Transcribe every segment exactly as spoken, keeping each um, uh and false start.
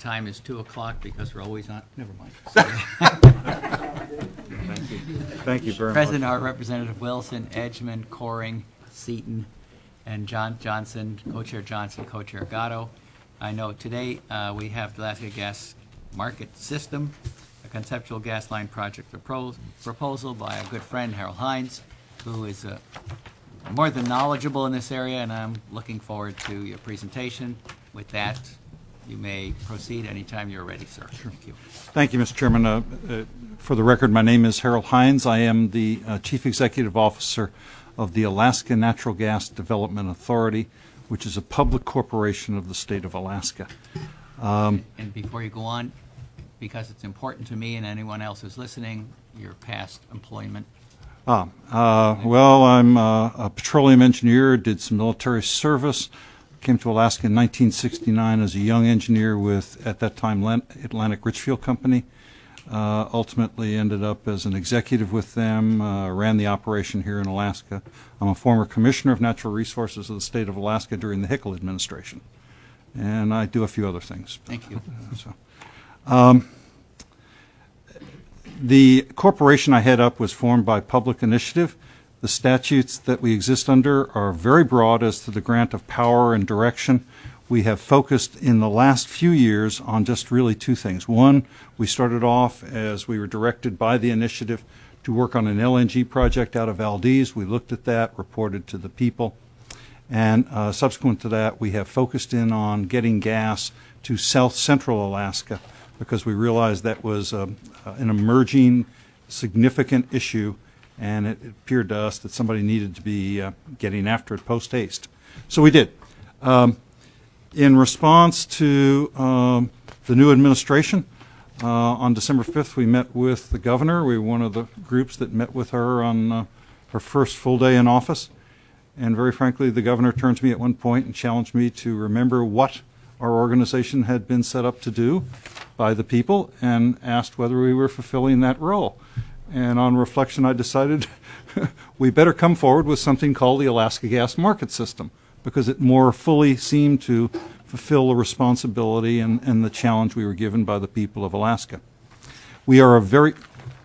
time is two o'clock because we're always on, never mind. Thank you. Thank you very President much. are Representative Wilson, Edgman, Coring, Seaton, and John Johnson, Co-Chair Johnson, Co-Chair Gatto. I know today uh, we have the Alaska Gas Market System, a conceptual gas line project propos proposal by a good friend, Harold Hines, who is uh, more than knowledgeable in this area, and I'm looking forward to your presentation. With that, you may proceed anytime you're ready, sir. Sure. Thank you. Thank you, Mister Chairman. Uh, uh, for the record, my name is Harold Hines. I am the uh, Chief Executive Officer of the Alaska Natural Gas Development Authority, which is a public corporation of the state of Alaska. Um, and before you go on, because it's important to me and anyone else who's listening, your past employment. Ah, uh, well, I'm uh, a petroleum engineer, did some military service, came to Alaska in nineteen sixty-nine as a young engineer with, at that time, Atlantic Richfield Company. Uh, ultimately ended up as an executive with them, uh, ran the operation here in Alaska. I'm a former commissioner of natural resources of the state of Alaska during the Hickel administration. And I do a few other things. Thank you. So, um, the corporation I head up was formed by public initiative. The statutes that we exist under are very broad as to the grant of power and direction. We have focused in the last few years on just really two things. One, we started off as we were directed by the initiative to work on an L N G project out of Valdez. We looked at that, reported to the people, and uh, subsequent to that, we have focused in on getting gas to south central Alaska because we realized that was uh, an emerging significant issue, and it appeared to us that somebody needed to be uh, getting after it post haste. So we did. Um, In response to um, the new administration, uh, on December fifth, we met with the governor. We were one of the groups that met with her on uh, her first full day in office. And very frankly, the governor turned to me at one point and challenged me to remember what our organization had been set up to do by the people and asked whether we were fulfilling that role. And on reflection, I decided we better come forward with something called the Alaska Gas Market System, because it more fully seemed to fulfill the responsibility and, and the challenge we were given by the people of Alaska. We are a very...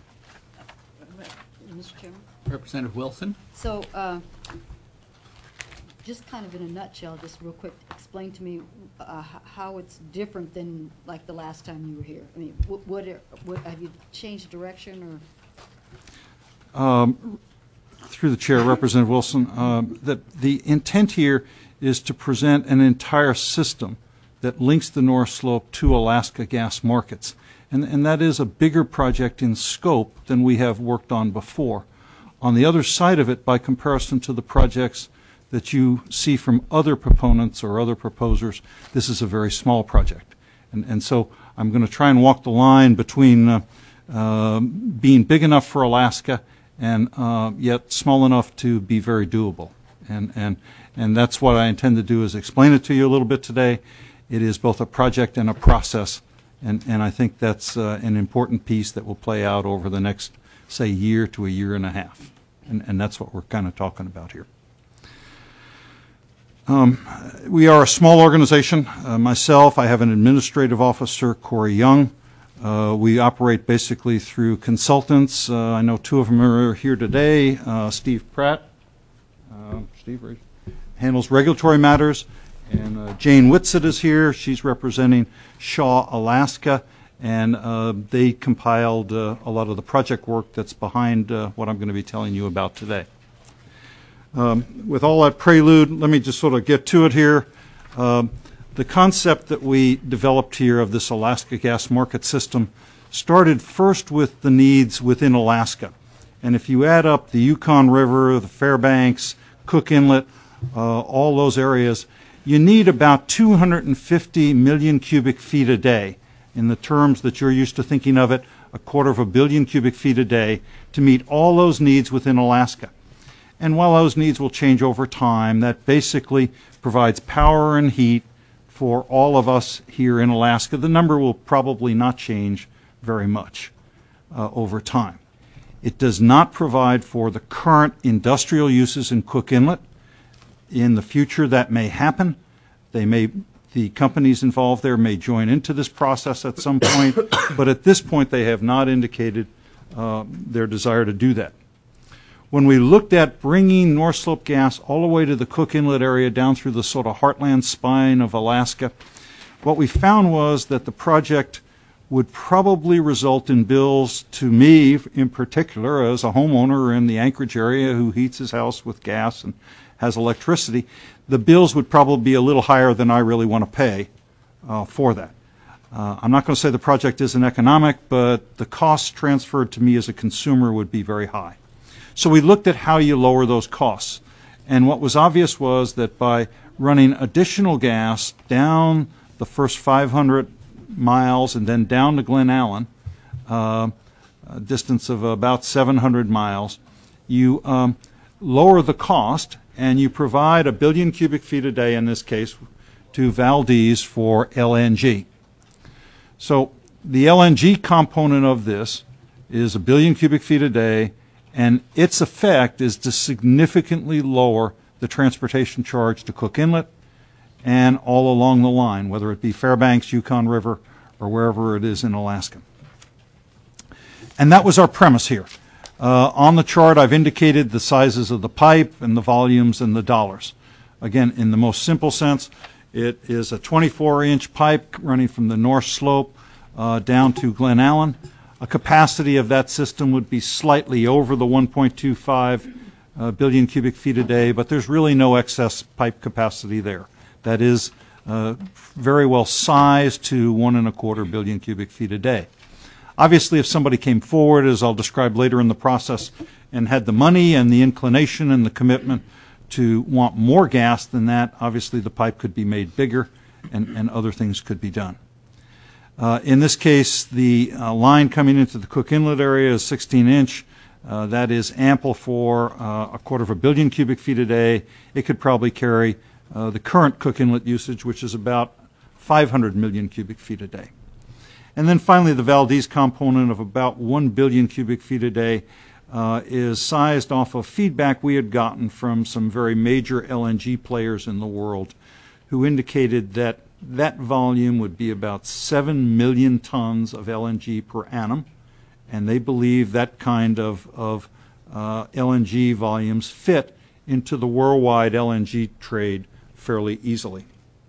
Mister Chairman? Representative Wilson. So, uh, just kind of in a nutshell, just real quick, explain to me uh, how it's different than like the last time you were here. I mean, what, what, are, what have you changed direction or? Um, through the chair, Representative Wilson, um, that the intent here is to present an entire system that links the North Slope to Alaska gas markets. And, and that is a bigger project in scope than we have worked on before. On the other side of it, by comparison to the projects that you see from other proponents or other proposers, this is a very small project. And, and so I'm going to try and walk the line between uh, uh, being big enough for Alaska and uh, yet small enough to be very doable. And, and, and that's what I intend to do, is explain it to you a little bit today. It is both a project and a process, and, and I think that's uh, an important piece that will play out over the next, say, year to a year and a half. And, and that's what we're kind of talking about here. Um, we are a small organization. Uh, myself, I have an administrative officer, Corey Young. Uh, we operate basically through consultants. Uh, I know two of them are here today. Uh, Steve Pratt, uh, Steve handles regulatory matters, and uh, Jane Whitsett is here. She's representing Shaw, Alaska, and uh, they compiled uh, a lot of the project work that's behind uh, what I'm going to be telling you about today. Um, with all that prelude, let me just sort of get to it here. Um, The concept that we developed here of this Alaska gas market system started first with the needs within Alaska. And if you add up the Yukon River, the Fairbanks, Cook Inlet, uh, all those areas, you need about two hundred fifty million cubic feet a day. In the terms that you're used to thinking of it, a quarter of a billion cubic feet a day to meet all those needs within Alaska. And while those needs will change over time, that basically provides power and heat for all of us here in Alaska. The number will probably not change very much uh, over time. It does not provide for the current industrial uses in Cook Inlet. In the future, that may happen. They may The companies involved there may join into this process at some point, but at this point they have not indicated uh, their desire to do that. When we looked at bringing North Slope gas all the way to the Cook Inlet area down through the sort of heartland spine of Alaska, what we found was that the project would probably result in bills to me in particular as a homeowner in the Anchorage area who heats his house with gas and has electricity. The bills would probably be a little higher than I really want to pay uh, for that. Uh, I'm not going to say the project isn't economic, but the costs transferred to me as a consumer would be very high. So we looked at how you lower those costs. And what was obvious was that by running additional gas down the first five hundred miles and then down to Glen Allen, uh, a distance of about seven hundred miles, you um, lower the cost and you provide a billion cubic feet a day in this case to Valdez for L N G. So the L N G component of this is a billion cubic feet a day, and its effect is to significantly lower the transportation charge to Cook Inlet and all along the line, whether it be Fairbanks, Yukon River, or wherever it is in Alaska. And that was our premise here. Uh, on the chart, I've indicated the sizes of the pipe and the volumes and the dollars. Again, in the most simple sense, it is a twenty-four inch pipe running from the North Slope uh, down to Glen Allen. A capacity of that system would be slightly over the one point two five uh, billion cubic feet a day, but there's really no excess pipe capacity there. That is uh, very well sized to one and a quarter billion cubic feet a day. Obviously, if somebody came forward, as I'll describe later in the process, and had the money and the inclination and the commitment to want more gas than that, obviously the pipe could be made bigger and, and other things could be done. Uh, in this case, the uh, line coming into the Cook Inlet area is sixteen inch. Uh, that is ample for uh, a quarter of a billion cubic feet a day. It could probably carry uh, the current Cook Inlet usage, which is about five hundred million cubic feet a day. And then finally, the Valdez component of about one billion cubic feet a day uh, is sized off of feedback we had gotten from some very major L N G players in the world who indicated that that volume would be about seven million tons of L N G per annum, and they believe that kind of, of uh, L N G volumes fit into the worldwide L N G trade fairly easily.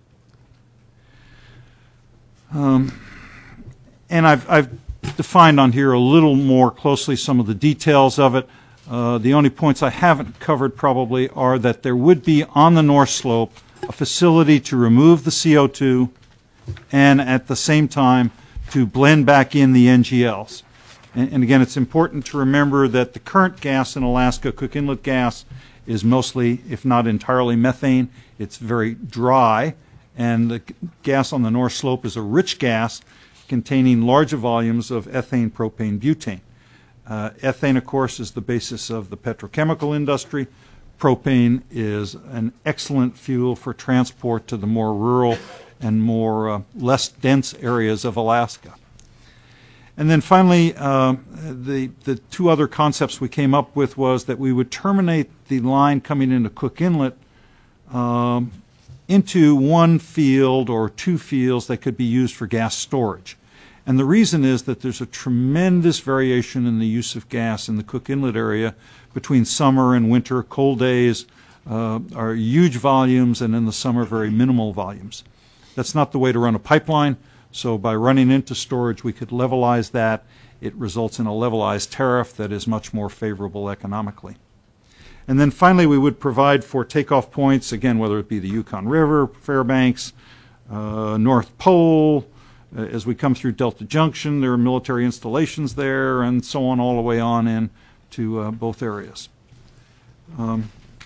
Um, And I've, I've defined on here a little more closely some of the details of it. Uh, the only points I haven't covered probably are that there would be on the North Slope a facility to remove the C O two and at the same time to blend back in the N G Ls. And, and again, it's important to remember that the current gas in Alaska, Cook Inlet gas, is mostly, if not entirely, methane. It's very dry, and the gas on the North Slope is a rich gas containing larger volumes of ethane, propane, butane. Uh, ethane, of course, is the basis of the petrochemical industry. Propane is an excellent fuel for transport to the more rural and more uh, less dense areas of Alaska. And then finally, uh, the, the two other concepts we came up with was that we would terminate the line coming into Cook Inlet um, into one field or two fields that could be used for gas storage. And the reason is that there's a tremendous variation in the use of gas in the Cook Inlet area between summer and winter. Cold days uh, are huge volumes, and in the summer, very minimal volumes. That's not the way to run a pipeline, so by running into storage, we could levelize that. It results in a levelized tariff that is much more favorable economically. And then finally, we would provide for takeoff points, again, whether it be the Yukon River, Fairbanks, uh, North Pole. Uh, as we come through Delta Junction, there are military installations there, and so on all the way on in to uh, both areas. Um,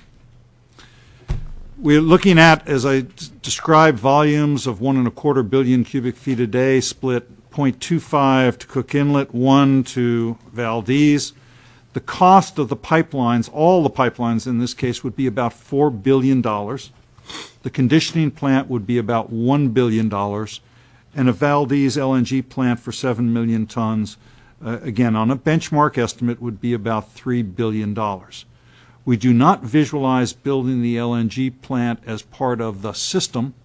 we're looking at, as I described, volumes of one and a quarter billion cubic feet a day, split zero point two five to Cook Inlet, one to Valdez. The cost of the pipelines, all the pipelines in this case, would be about four billion dollars. The conditioning plant would be about one billion dollars. And a Valdez L N G plant for seven million tons, uh, again, on a benchmark estimate, would be about three billion dollars. We do not visualize building the L N G plant as part of the system.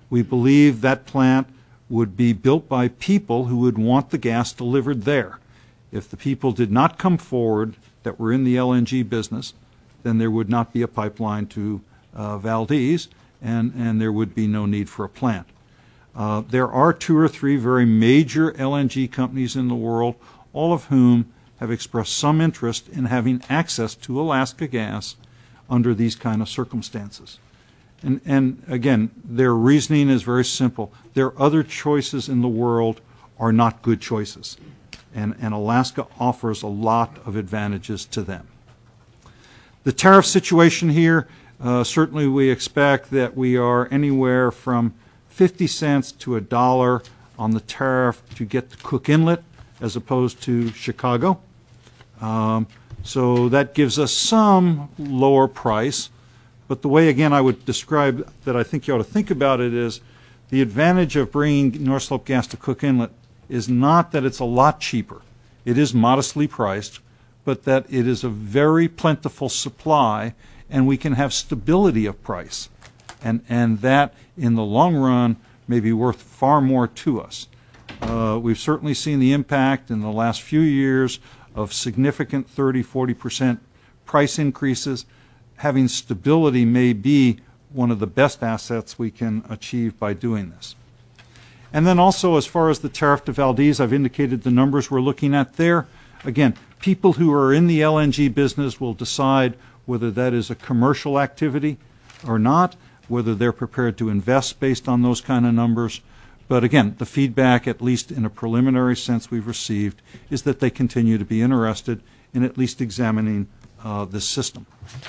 We believe that plant would be built by people who would want the gas delivered there. If the people did not come forward that were in the L N G business, then there would not be a pipeline to uh, Valdez, and, and there would be no need for a plant. Uh, there are two or three very major L N G companies in the world, all of whom have expressed some interest in having access to Alaska gas under these kind of circumstances. And, and again, their reasoning is very simple. Their other choices in the world are not good choices. And, and Alaska offers a lot of advantages to them. The tariff situation here, uh, certainly we expect that we are anywhere from fifty cents to a dollar on the tariff to get to Cook Inlet as opposed to Chicago. Um, so that gives us some lower price. But the way, again, I would describe that I think you ought to think about it is the advantage of bringing North Slope gas to Cook Inlet is not that it's a lot cheaper. It is modestly priced, but that it is a very plentiful supply, and we can have stability of price. And, and that, in the long run, may be worth far more to us. Uh, we've certainly seen the impact in the last few years of significant thirty, forty percent price increases. Having stability may be one of the best assets we can achieve by doing this. And then also, as far as the tariff to Valdez, I've indicated the numbers we're looking at there. Again, people who are in the L N G business will decide whether that is a commercial activity or not, whether they're prepared to invest based on those kind of numbers. But again, the feedback, at least in a preliminary sense we've received, is that they continue to be interested in at least examining uh, this system.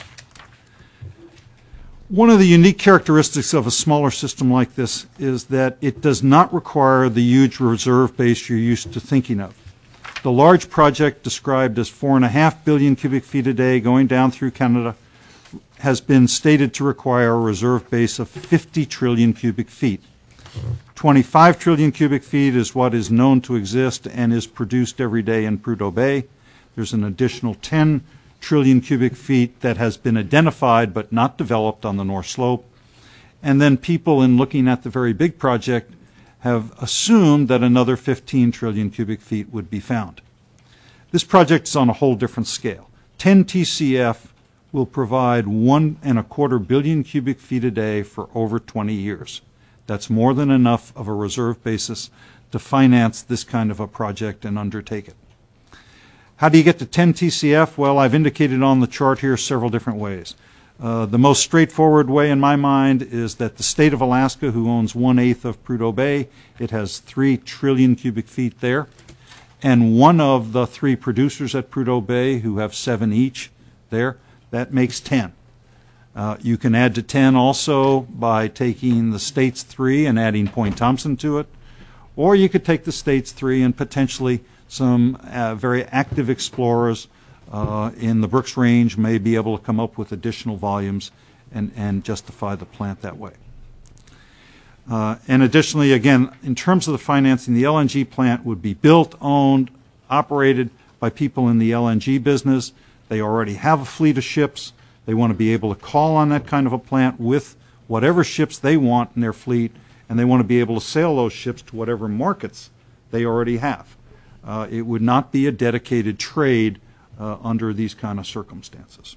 One of the unique characteristics of a smaller system like this is that it does not require the huge reserve base you're used to thinking of. The large project described as four and a half billion cubic feet a day going down through Canada has been stated to require a reserve base of fifty trillion cubic feet. twenty-five trillion cubic feet is what is known to exist and is produced every day in Prudhoe Bay. There's an additional ten trillion cubic feet that has been identified but not developed on the North Slope. And then people, in looking at the very big project, have assumed that another fifteen trillion cubic feet would be found. This project is on a whole different scale. ten T C F will provide one and a quarter billion cubic feet a day for over twenty years. That's more than enough of a reserve basis to finance this kind of a project and undertake it. How do you get to ten T C F? Well, I've indicated on the chart here several different ways. Uh, the most straightforward way in my mind is that the state of Alaska, who owns one-eighth of Prudhoe Bay, it has three trillion cubic feet there. And one of the three producers at Prudhoe Bay, who have seven each there, that makes ten. Uh, you can add to ten also by taking the state's three and adding Point Thompson to it. Or you could take the state's three and potentially some uh, very active explorers uh, in the Brooks Range may be able to come up with additional volumes and, and justify the plant that way. Uh, and additionally, again, in terms of the financing, the L N G plant would be built, owned, operated by people in the L N G business. They already have a fleet of ships. They want to be able to call on that kind of a plant with whatever ships they want in their fleet, and they want to be able to sail those ships to whatever markets they already have. Uh, it would not be a dedicated trade uh, under these kind of circumstances.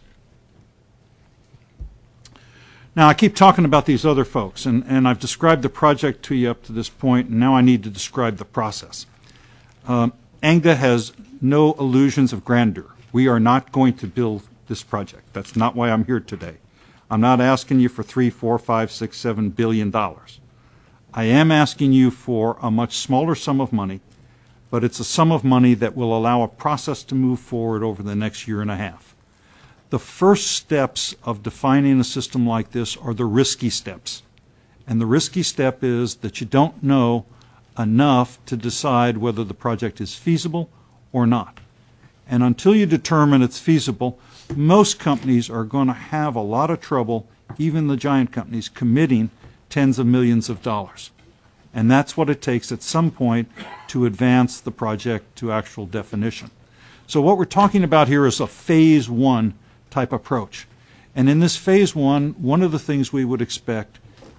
Now, I keep talking about these other folks, and, and I've described the project to you up to this point, and now I need to describe the process. Um, ANGDA has no illusions of grandeur. We are not going to build this project. That's not why I'm here today. I'm not asking you for three, four, five, six, seven billion dollars. I am asking you for a much smaller sum of money, but it's a sum of money that will allow a process to move forward over the next year and a half. The first steps of defining a system like this are the risky steps. And the risky step is that you don't know enough to decide whether the project is feasible or not. And until you determine it's feasible, most companies are going to have a lot of trouble, even the giant companies, committing tens of millions of dollars. And that's what it takes at some point to advance the project to actual definition. So what we're talking about here is a phase one type approach. And in this phase one, one of the things we would expect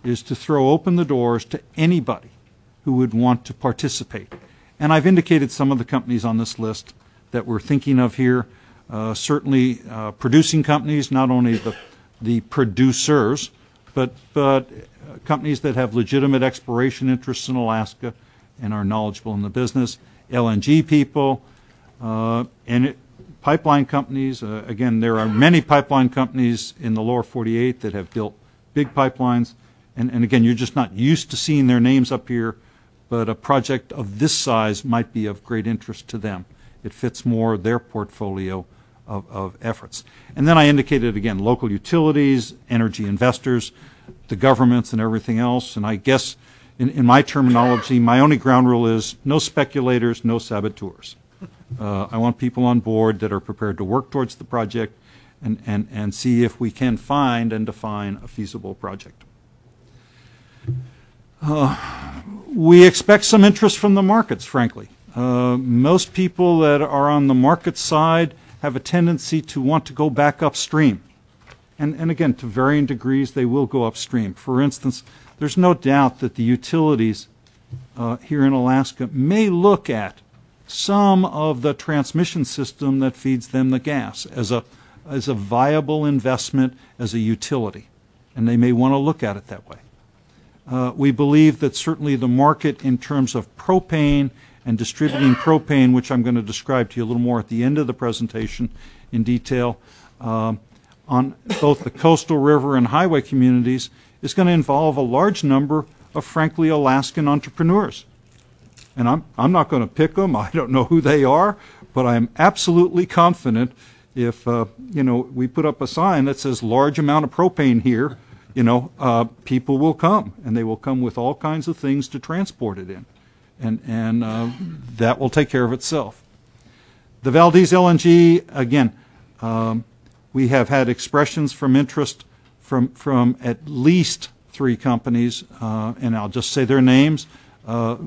is to throw open the doors to anybody who would want to participate. And I've indicated some of the companies on this list that we're thinking of here. Uh, certainly uh, producing companies, not only the, the producers, but, but uh, companies that have legitimate exploration interests in Alaska and are knowledgeable in the business, L N G people, uh, and it, pipeline companies. Uh, again, there are many pipeline companies in the lower forty-eight that have built big pipelines. And, and again, you're just not used to seeing their names up here, but a project of this size might be of great interest to them. It fits more their portfolio of, of efforts. And then I indicated, again, local utilities, energy investors, the governments, and everything else. And I guess in, in my terminology, my only ground rule is no speculators, no saboteurs. Uh, I want people on board that are prepared to work towards the project and, and, and see if we can find and define a feasible project. Uh, we expect some interest from the markets, frankly. Uh, most people that are on the market side have a tendency to want to go back upstream. And, and again, to varying degrees, they will go upstream. For instance, there's no doubt that the utilities uh, here in Alaska may look at some of the transmission system that feeds them the gas as a, as a viable investment as a utility. And they may want to look at it that way. Uh, we believe that certainly the market in terms of propane and distributing propane, which I'm going to describe to you a little more at the end of the presentation in detail, um, on both the coastal river and highway communities, is going to involve a large number of, frankly, Alaskan entrepreneurs. And I'm, I'm not going to pick them. I don't know who they are, but I'm absolutely confident if, uh, you know, we put up a sign that says large amount of propane here, you know, uh, people will come, and they will come with all kinds of things to transport it in. And, and uh, that will take care of itself. The Valdez L N G, again, um, we have had expressions from interest from, from at least three companies, uh, and I'll just say their names. Uh,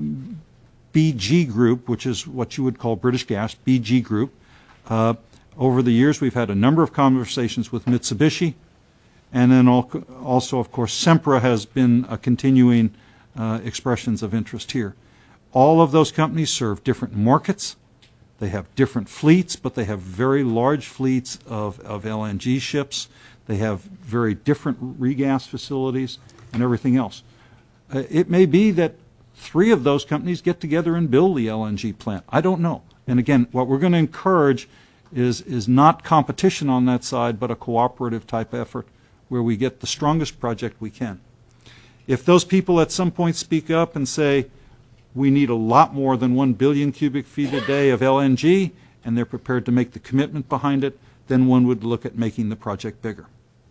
B G Group, which is what you would call British Gas, B G Group. Uh, over the years, we've had a number of conversations with Mitsubishi. And then also, of course, Sempra has been a continuing uh, expressions of interest here. All of those companies serve different markets. They have different fleets, but they have very large fleets of, of L N G ships. They have very different regas facilities and everything else. Uh, it may be that three of those companies get together and build the L N G plant. I don't know. And again, what we're going to encourage is, is not competition on that side, but a cooperative type effort where we get the strongest project we can. If those people at some point speak up and say, we need a lot more than one billion cubic feet a day of L N G, and they're prepared to make the commitment behind it, then one would look at making the project bigger.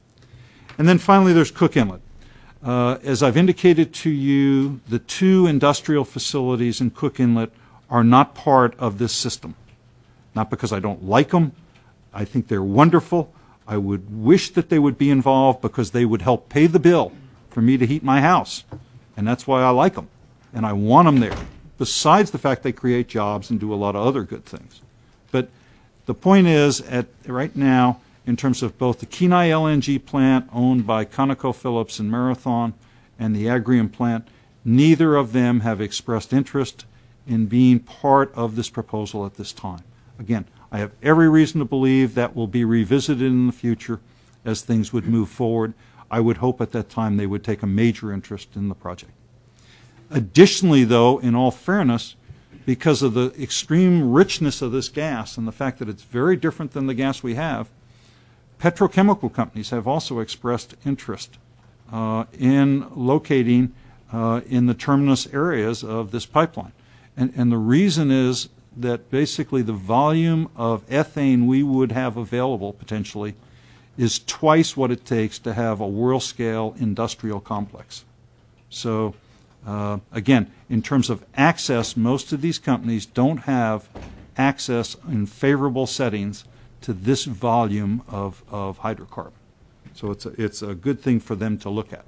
And then finally, there's Cook Inlet. Uh, as I've indicated to you, the two industrial facilities in Cook Inlet are not part of this system. Not because I don't like them. I think they're wonderful. I would wish that they would be involved because they would help pay the bill for me to heat my house. And that's why I like them. And I want them there, besides the fact they create jobs and do a lot of other good things. But the point is, at right now, in terms of both the Kenai L N G plant owned by ConocoPhillips and Marathon and the Agrium plant, neither of them have expressed interest in being part of this proposal at this time. Again, I have every reason to believe that will be revisited in the future as things would move forward. I would hope at that time they would take a major interest in the project. Additionally, though, in all fairness, because of the extreme richness of this gas and the fact that it's very different than the gas we have, petrochemical companies have also expressed interest uh, in locating uh, in the terminus areas of this pipeline. And, and the reason is that basically the volume of ethane we would have available potentially is twice what it takes to have a world-scale industrial complex. So uh, again, in terms of access, most of these companies don't have access in favorable settings to this volume of, of hydrocarbon. So it's a, it's a good thing for them to look at.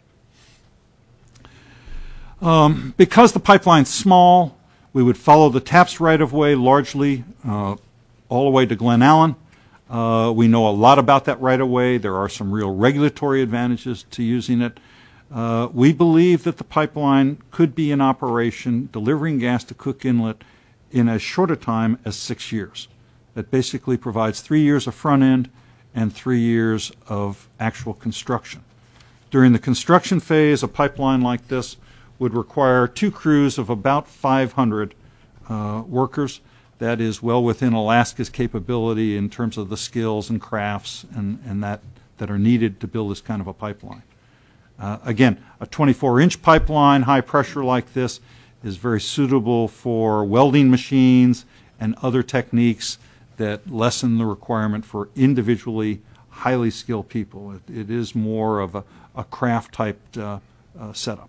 Um, because the pipeline's small, we would follow the TAPS right-of-way largely uh, all the way to Glen Allen. Uh, we know a lot about that right-of-way. There are some real regulatory advantages to using it. Uh, we believe that the pipeline could be in operation delivering gas to Cook Inlet in as short a time as six years. That basically provides three years of front end and three years of actual construction. During the construction phase, a pipeline like this would require two crews of about five hundred uh, workers. That is well within Alaska's capability in terms of the skills and crafts and, and that, that are needed to build this kind of a pipeline. Uh, again, a twenty-four inch pipeline, high pressure like this, is very suitable for welding machines and other techniques that lessen the requirement for individually highly skilled people. It, it is more of a, a craft-type uh, uh, setup.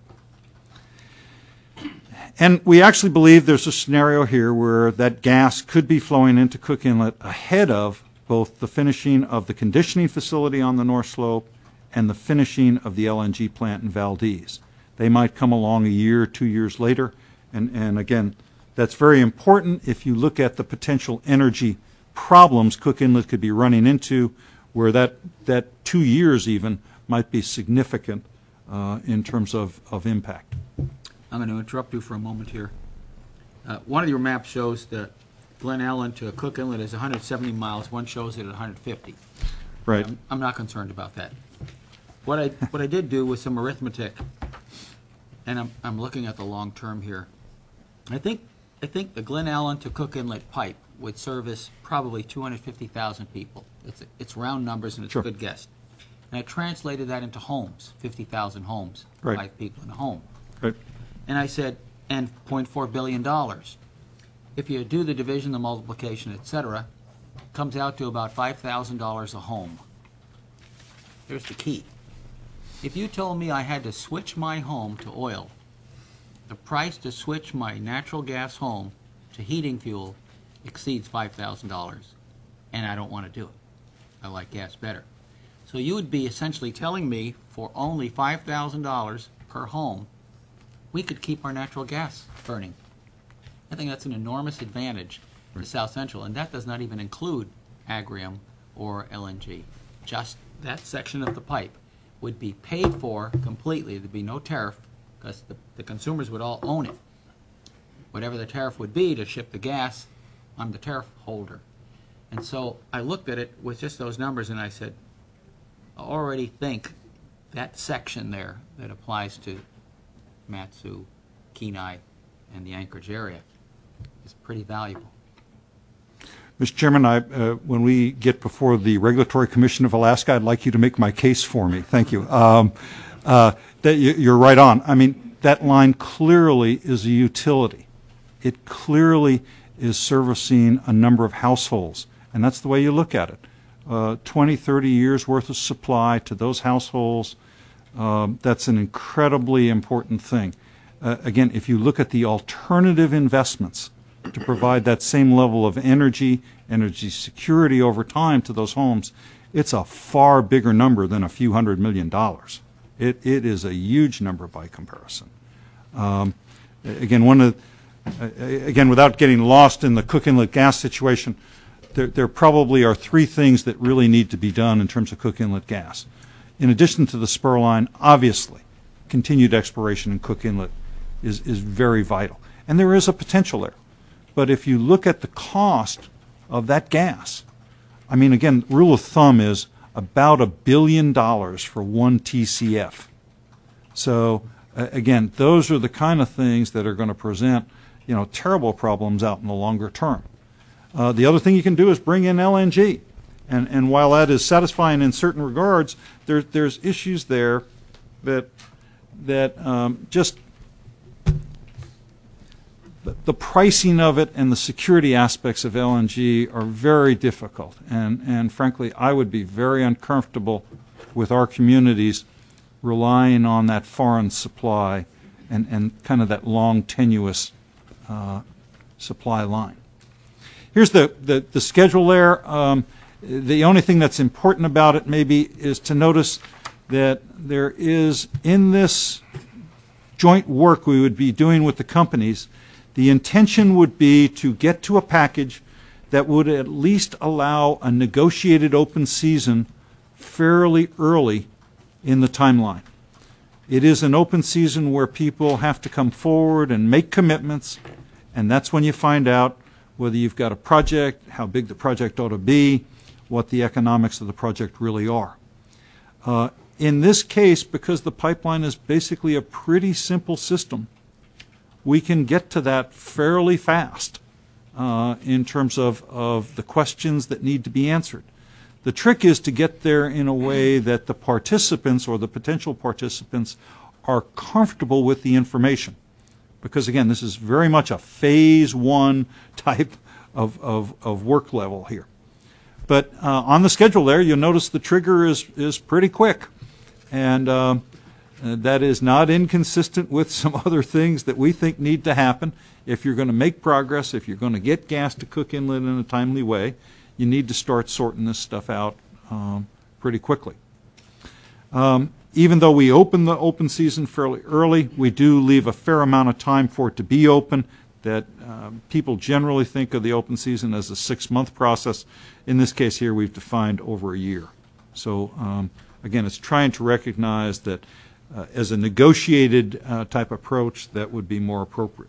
And we actually believe there's a scenario here where that gas could be flowing into Cook Inlet ahead of both the finishing of the conditioning facility on the North Slope and the finishing of the L N G plant in Valdez. They might come along a year, two years later, and, and again, that's very important if you look at the potential energy problems Cook Inlet could be running into, where that, that two years even might be significant uh, in terms of, of impact. I'm going to interrupt you for a moment here. Uh, one of your maps shows that Glen Ellen to Cook Inlet is one hundred seventy miles. One shows it at one hundred fifty. Right. I'm, I'm not concerned about that. What I what I did do was some arithmetic, and I'm I'm looking at the long term here. I think I think the Glen Ellen to Cook Inlet pipe would service probably two hundred fifty thousand people. It's it's round numbers and it's Sure. a good guess. And I translated that into homes, fifty thousand homes, Right. five people in a home. Right. And I said, and zero point four billion dollars. If you do the division, the multiplication, et cetera, it comes out to about five thousand dollars a home. Here's the key. If you told me I had to switch my home to oil, the price to switch my natural gas home to heating fuel exceeds five thousand dollars, and I don't want to do it. I like gas better. So you would be essentially telling me for only five thousand dollars per home, we could keep our natural gas burning. I think that's an enormous advantage to South Central, and that does not even include Agrium or L N G. Just that section of the pipe would be paid for completely. There'd be no tariff because the, the consumers would all own it. Whatever the tariff would be to ship the gas, I'm the tariff holder. And so I looked at it with just those numbers and I said, I already think that section there that applies to Matsu, Kenai, and the Anchorage area is pretty valuable. Mister Chairman, I, uh, when we get before the Regulatory Commission of Alaska, I'd like you to make my case for me. Thank you. Um, uh, that you, you're right on. I mean, that line clearly is a utility. It clearly is servicing a number of households, and that's the way you look at it. Uh, twenty, thirty years worth of supply to those households, um, that's an incredibly important thing. Uh, again, if you look at the alternative investments to provide that same level of energy, energy security over time to those homes, it's a far bigger number than a few hundred million dollars. It, it is a huge number by comparison. Um, again, one of, uh, again, without getting lost in the Cook Inlet gas situation, there, there probably are three things that really need to be done in terms of Cook Inlet gas. In addition to the spur line, obviously, continued exploration in Cook Inlet is, is very vital. And there is a potential there. But if you look at the cost of that gas, I mean, again, rule of thumb is about a billion dollars for one T C F. So, uh, again, those are the kind of things that are going to present, you know, terrible problems out in the longer term. Uh, the other thing you can do is bring in L N G. And, and while that is satisfying in certain regards, there, there's issues there that, that um, just the pricing of it and the security aspects of L N G are very difficult. And, and frankly, I would be very uncomfortable with our communities relying on that foreign supply and, and kind of that long, tenuous uh, supply line. Here's the, the, the schedule there. Um, the only thing that's important about it maybe is to notice that there is, in this joint work we would be doing with the companies, the intention would be to get to a package that would at least allow a negotiated open season fairly early in the timeline. It is an open season where people have to come forward and make commitments, and that's when you find out whether you've got a project, how big the project ought to be, what the economics of the project really are. Uh, in this case, because the pipeline is basically a pretty simple system, we can get to that fairly fast uh, in terms of, of the questions that need to be answered. The trick is to get there in a way that the participants or the potential participants are comfortable with the information. Because again, this is very much a phase one type of, of, of work level here. But uh, on the schedule there, you'll notice the trigger is, is pretty quick. And uh, that is not inconsistent with some other things that we think need to happen. If you're going to make progress, if you're going to get gas to Cook Inlet in a timely way, you need to start sorting this stuff out um, pretty quickly. Um, even though we open the open season fairly early, we do leave a fair amount of time for it to be open. That uh, people generally think of the open season as a six-month process. In this case here, we've defined over a year. So um, again, it's trying to recognize that uh, as a negotiated uh, type approach, that would be more appropriate.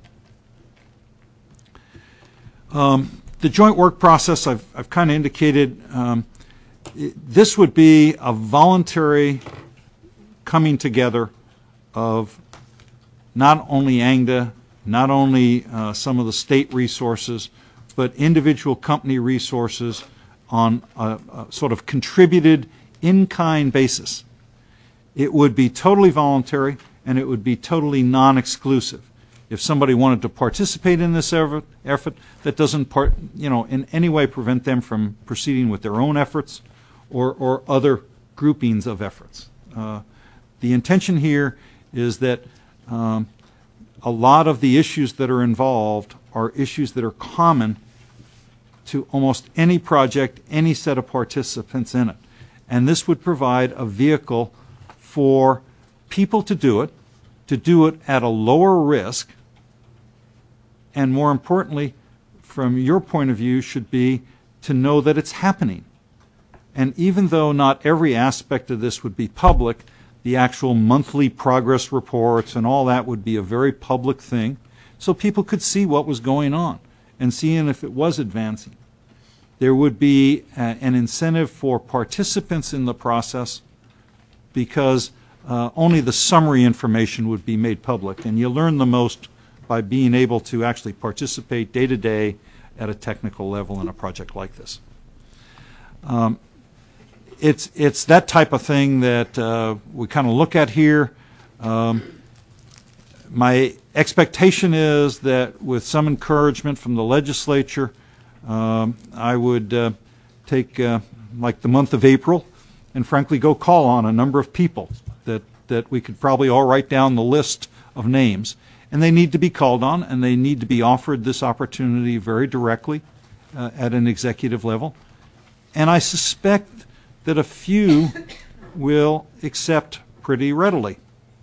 Um, The joint work process, I've, I've kind of indicated, um, it, this would be a voluntary coming together of not only A N G D A, not only uh, some of the state resources, but individual company resources on a, a sort of contributed in-kind basis. It would be totally voluntary, and it would be totally non-exclusive. If somebody wanted to participate in this effort, effort that doesn't part, you know, in any way prevent them from proceeding with their own efforts or, or other groupings of efforts. Uh, the intention here is that um, a lot of the issues that are involved are issues that are common to almost any project, any set of participants in it. And this would provide a vehicle for people to do it, to do it at a lower risk, and more importantly, from your point of view, should be to know that it's happening. And even though not every aspect of this would be public, the actual monthly progress reports and all that would be a very public thing, so people could see what was going on and seeing if it was advancing. There would be a, an incentive for participants in the process because uh, only the summary information would be made public, and you learn the most by being able to actually participate day to day at a technical level in a project like this. Um, it's, it's that type of thing that uh, we kind of look at here. Um, my expectation is that with some encouragement from the legislature, um, I would uh, take uh, like the month of April and frankly go call on a number of people that, that we could probably all write down the list of names. And they need to be called on, and they need to be offered this opportunity very directly uh, at an executive level. And I suspect that a few will accept pretty readily.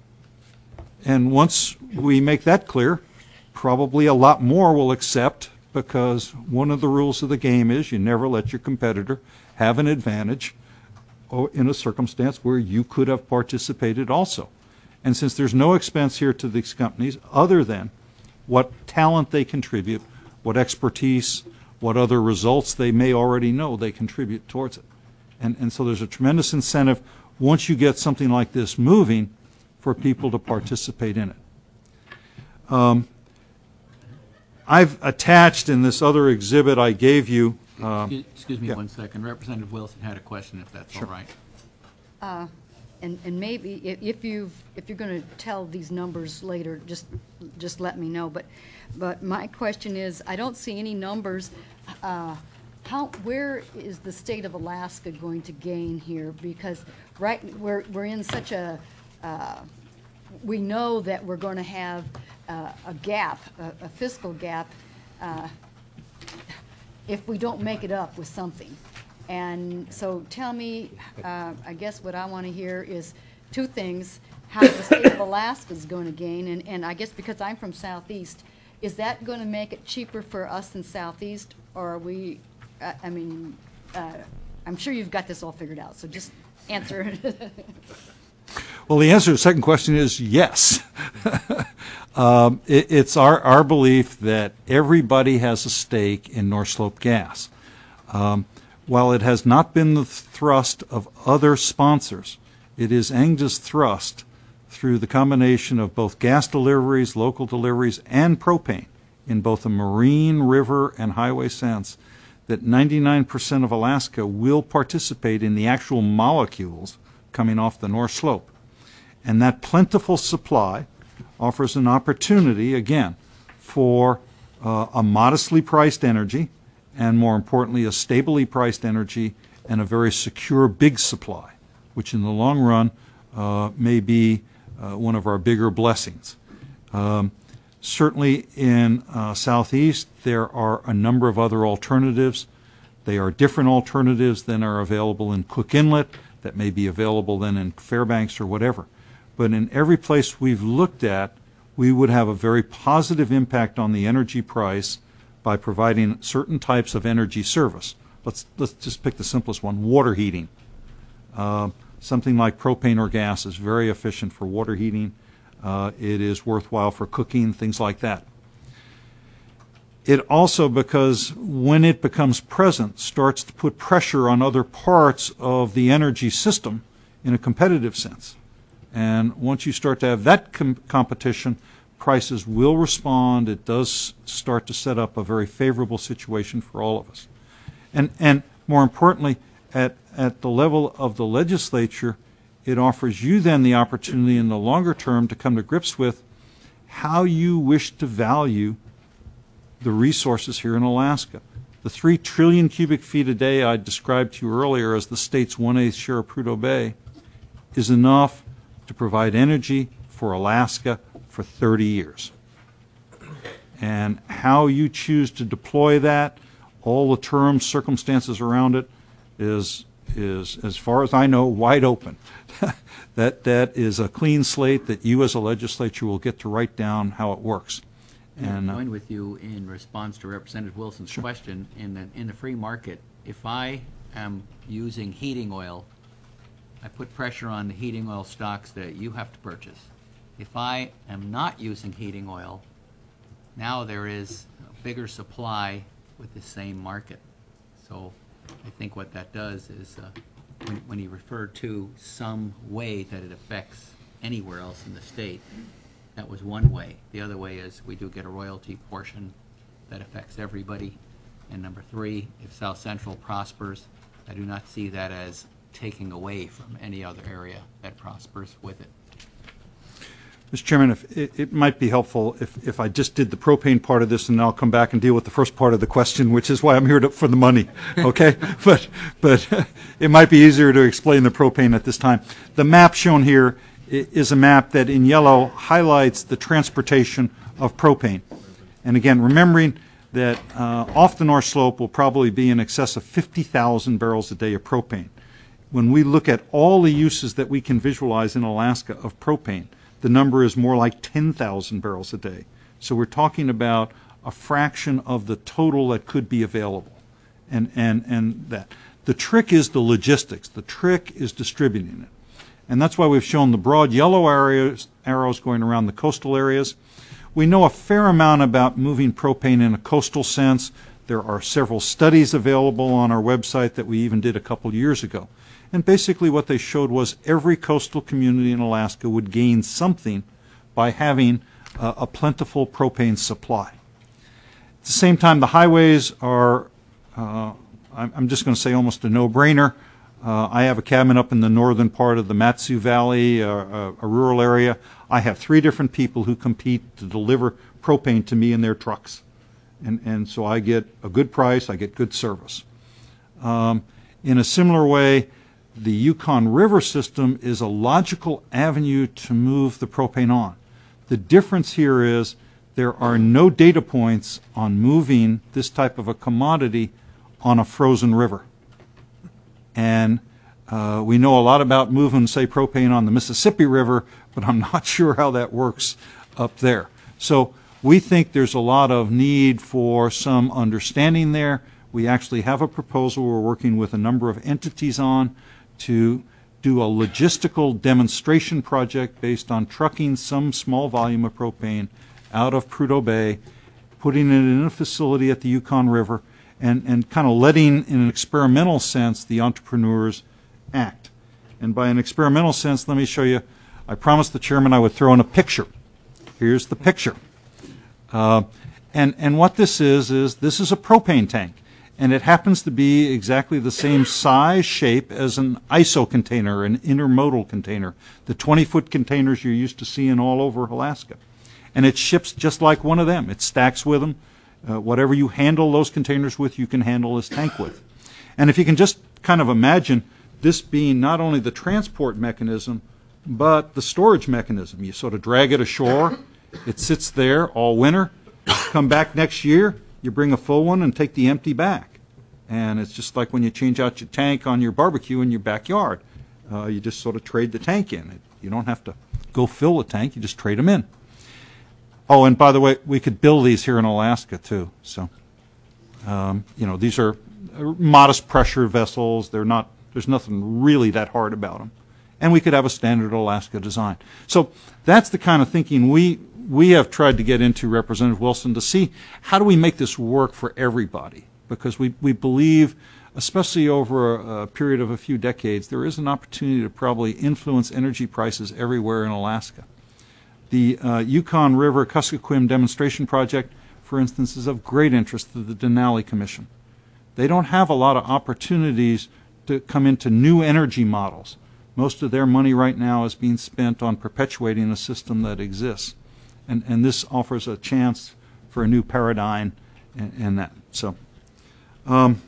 And once we make that clear, probably a lot more will accept, because one of the rules of the game is you never let your competitor have an advantage or in a circumstance where you could have participated also. And since there's no expense here to these companies other than what talent they contribute, what expertise, what other results they may already know they contribute towards it. And, and so there's a tremendous incentive once you get something like this moving for people to participate in it. Um, I've attached in this other exhibit I gave you. Um, excuse, excuse me yeah. one second. Representative Wilson had a question, if that's Sure. all right. Uh, And, and maybe if, if you've, if you're going to tell these numbers later, just, just let me know. But, but my question is, I don't see any numbers. Uh, how, where is the state of Alaska going to gain here? Because right, we're, we're in such a, uh, we know that we're going to have uh, a gap, a, a fiscal gap, uh, if we don't make it up with something. And so tell me, uh, I guess what I want to hear is two things, how the state of Alaska is going to gain, and, and I guess because I'm from Southeast, is that going to make it cheaper for us in Southeast, or are we, uh, I mean, uh, I'm sure you've got this all figured out, so just answer. Well, the answer to the second question is yes. um, it, it's our, our belief that everybody has a stake in North Slope Gas. Um, while it has not been the thrust of other sponsors, it is ANGDA's thrust through the combination of both gas deliveries, local deliveries, and propane in both a marine, river, and highway sense, that ninety-nine percent of Alaska will participate in the actual molecules coming off the North Slope. And that plentiful supply offers an opportunity, again, for uh, a modestly priced energy, and more importantly, a stably priced energy and a very secure big supply, which in the long run uh, may be uh, one of our bigger blessings. Um, certainly in uh, Southeast, there are a number of other alternatives. They are different alternatives than are available in Cook Inlet, that may be available then in Fairbanks or whatever. But in every place we've looked at, we would have a very positive impact on the energy price by providing certain types of energy service. Let's, let's just pick the simplest one, water heating. Uh, something like propane or gas is very efficient for water heating. Uh, it is worthwhile for cooking, things like that. It also, because when it becomes present, starts to put pressure on other parts of the energy system in a competitive sense. And once you start to have that com- competition, prices will respond. It does start to set up a very favorable situation for all of us. And, and more importantly, at, at the level of the legislature, it offers you then the opportunity in the longer term to come to grips with how you wish to value the resources here in Alaska. The three trillion cubic feet a day I described to you earlier as the state's one-eighth share of Prudhoe Bay is enough to provide energy for Alaska for thirty years. And how you choose to deploy that, all the terms, circumstances around it, is, is as far as I know, wide open. that that is a clean slate that you as a legislature will get to write down how it works. And I join with you in response to Representative Wilson's Sure. question. In the, in the free market, if I am using heating oil, I put pressure on the heating oil stocks that you have to purchase. If I am not using heating oil, now there is a bigger supply with the same market. So I think what that does is, uh, when, when he referred to some way that it affects anywhere else in the state, that was one way. The other way is we do get a royalty portion that affects everybody. And number three, if South Central prospers, I do not see that as taking away from any other area that prospers with it. Mister Chairman, if it, it might be helpful if, if I just did the propane part of this, and then I'll come back and deal with the first part of the question, which is why I'm here to, for the money, okay? but but it might be easier to explain the propane at this time. The map shown here is a map that in yellow highlights the transportation of propane. And again, remembering that uh, off the North Slope will probably be in excess of fifty thousand barrels a day of propane. When we look at all the uses that we can visualize in Alaska of propane, the number is more like ten thousand barrels a day. So we're talking about a fraction of the total that could be available. And, and, and that. The trick is the logistics. The trick is distributing it. And that's why we've shown the broad yellow areas, arrows going around the coastal areas. We know a fair amount about moving propane in a coastal sense. There are several studies available on our website that we even did a couple years ago. And basically what they showed was every coastal community in Alaska would gain something by having uh, a plentiful propane supply. At the same time, the highways are, uh, I'm, I'm just going to say almost a no-brainer. Uh, I have a cabin up in the northern part of the Matsu Valley, uh, a, a rural area. I have three different people who compete to deliver propane to me in their trucks. And, and so I get a good price, I get good service. Um, in a similar way, the Yukon River system is a logical avenue to move the propane on. The difference here is there are no data points on moving this type of a commodity on a frozen river. And uh, we know a lot about moving, say, propane on the Mississippi River, but I'm not sure how that works up there. So we think there's a lot of need for some understanding there. We actually have a proposal we're working with a number of entities on to do a logistical demonstration project based on trucking some small volume of propane out of Prudhoe Bay, putting it in a facility at the Yukon River, and, and kind of letting, in an experimental sense, the entrepreneurs act. And by an experimental sense, let me show you, I promised the chairman I would throw in a picture. Here's the picture. Uh, and, and what this is, is this is a propane tank. And it happens to be exactly the same size, shape as an I S O container, an intermodal container, the twenty-foot containers you're used to seeing all over Alaska. And it ships just like one of them. It stacks with them. Uh, whatever you handle those containers with, you can handle this tank with. And if you can just kind of imagine this being not only the transport mechanism, but the storage mechanism. You sort of drag it ashore. It sits there all winter. Come back next year. You bring a full one and take the empty back. And it's just like when you change out your tank on your barbecue in your backyard. Uh, you just sort of trade the tank in. You don't have to go fill the tank. You just trade them in. Oh, and by the way, we could build these here in Alaska, too. So, um, you know, these are modest pressure vessels. They're not, there's nothing really that hard about them. And we could have a standard Alaska design. So that's the kind of thinking we we have tried to get into, Representative Wilson, to see how do we make this work for everybody. Because we, we believe, especially over a, a period of a few decades, there is an opportunity to probably influence energy prices everywhere in Alaska. The uh, Yukon River Kuskokwim demonstration project, for instance, is of great interest to the Denali Commission. They don't have a lot of opportunities to come into new energy models. Most of their money right now is being spent on perpetuating a system that exists. And, and this offers a chance for a new paradigm in, in that. So, um,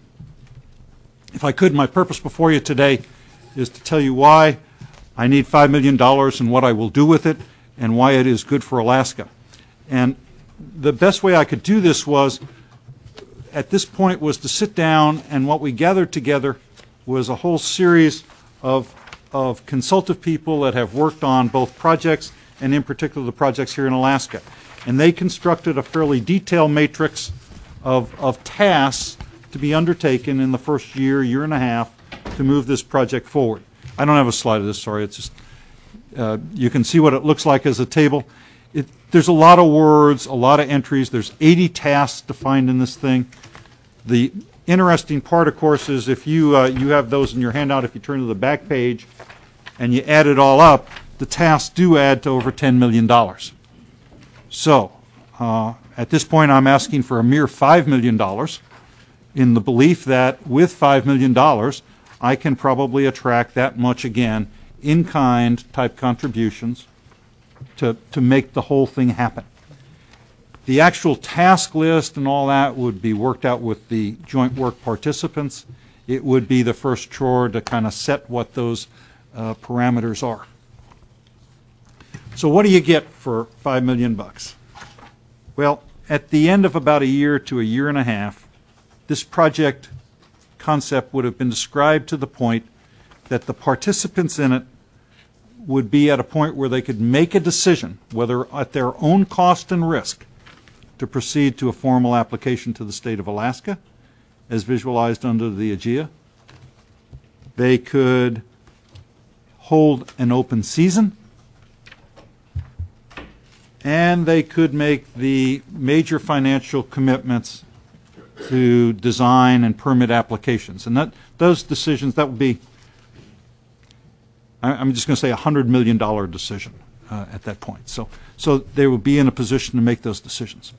if I could, my purpose before you today is to tell you why I need five million dollars and what I will do with it and why it is good for Alaska. And the best way I could do this was, at this point, was to sit down, and what we gathered together was a whole series of, of consultative people that have worked on both projects and in particular the projects here in Alaska. And they constructed a fairly detailed matrix of, of tasks to be undertaken in the first year, year and a half, to move this project forward. I don't have a slide of this, sorry. It's just, uh, you can see what it looks like as a table. It, there's a lot of words, a lot of entries. There's eighty tasks defined in this thing. The interesting part, of course, is if you, uh, you have those in your handout, if you turn to the back page and you add it all up, the tasks do add to over ten million dollars. So, uh, at this point, I'm asking for a mere five million dollars in the belief that with five million dollars, I can probably attract that much, again, in-kind type contributions to, to make the whole thing happen. The actual task list and all that would be worked out with the joint work participants. It would be the first chore to kind of set what those uh, parameters are. So what do you get for five million bucks? Well, at the end of about a year to a year and a half, this project concept would have been described to the point that the participants in it would be at a point where they could make a decision, whether at their own cost and risk, to proceed to a formal application to the state of Alaska, as visualized under the AGIA. They could hold an open season, and they could make the major financial commitments to design and permit applications. And that those decisions, that would be, I'm just going to say, a one hundred million dollars decision uh, at that point. So, so they would be in a position to make those decisions.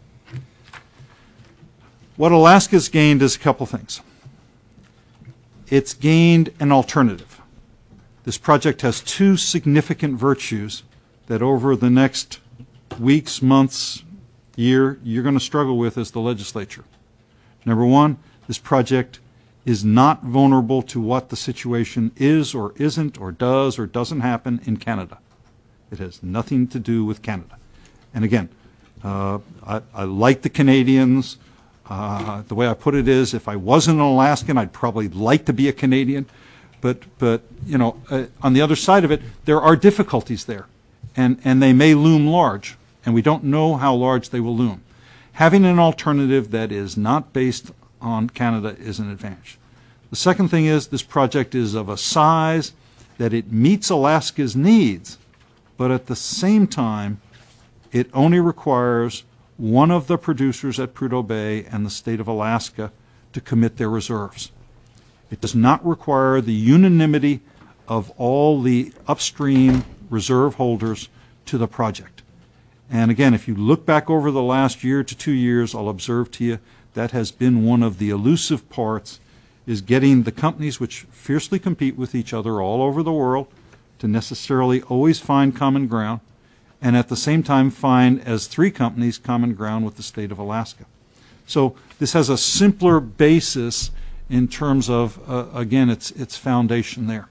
What Alaska's gained is a couple things. It's gained an alternative. This project has two significant virtues that over the next weeks, months, year, you're going to struggle with as the legislature. Number one, this project is not vulnerable to what the situation is or isn't or does or doesn't happen in Canada. It has nothing to do with Canada. And again, uh, I, I like the Canadians. Uh, the way I put it is, if I wasn't an Alaskan, I'd probably like to be a Canadian. But, but you know, uh, on the other side of it, there are difficulties there. And, and they may loom large. And we don't know how large they will loom. Having an alternative that is not based on Canada is an advantage. The second thing is this project is of a size that it meets Alaska's needs, but at the same time, it only requires one of the producers at Prudhoe Bay and the state of Alaska to commit their reserves. It does not require the unanimity of all the upstream reserve holders to the project. And again, if you look back over the last year to two years, I'll observe to you that has been one of the elusive parts, is getting the companies which fiercely compete with each other all over the world to necessarily always find common ground, and at the same time find, as three companies, common ground with the state of Alaska. So this has a simpler basis in terms of, uh, again, its, its foundation there.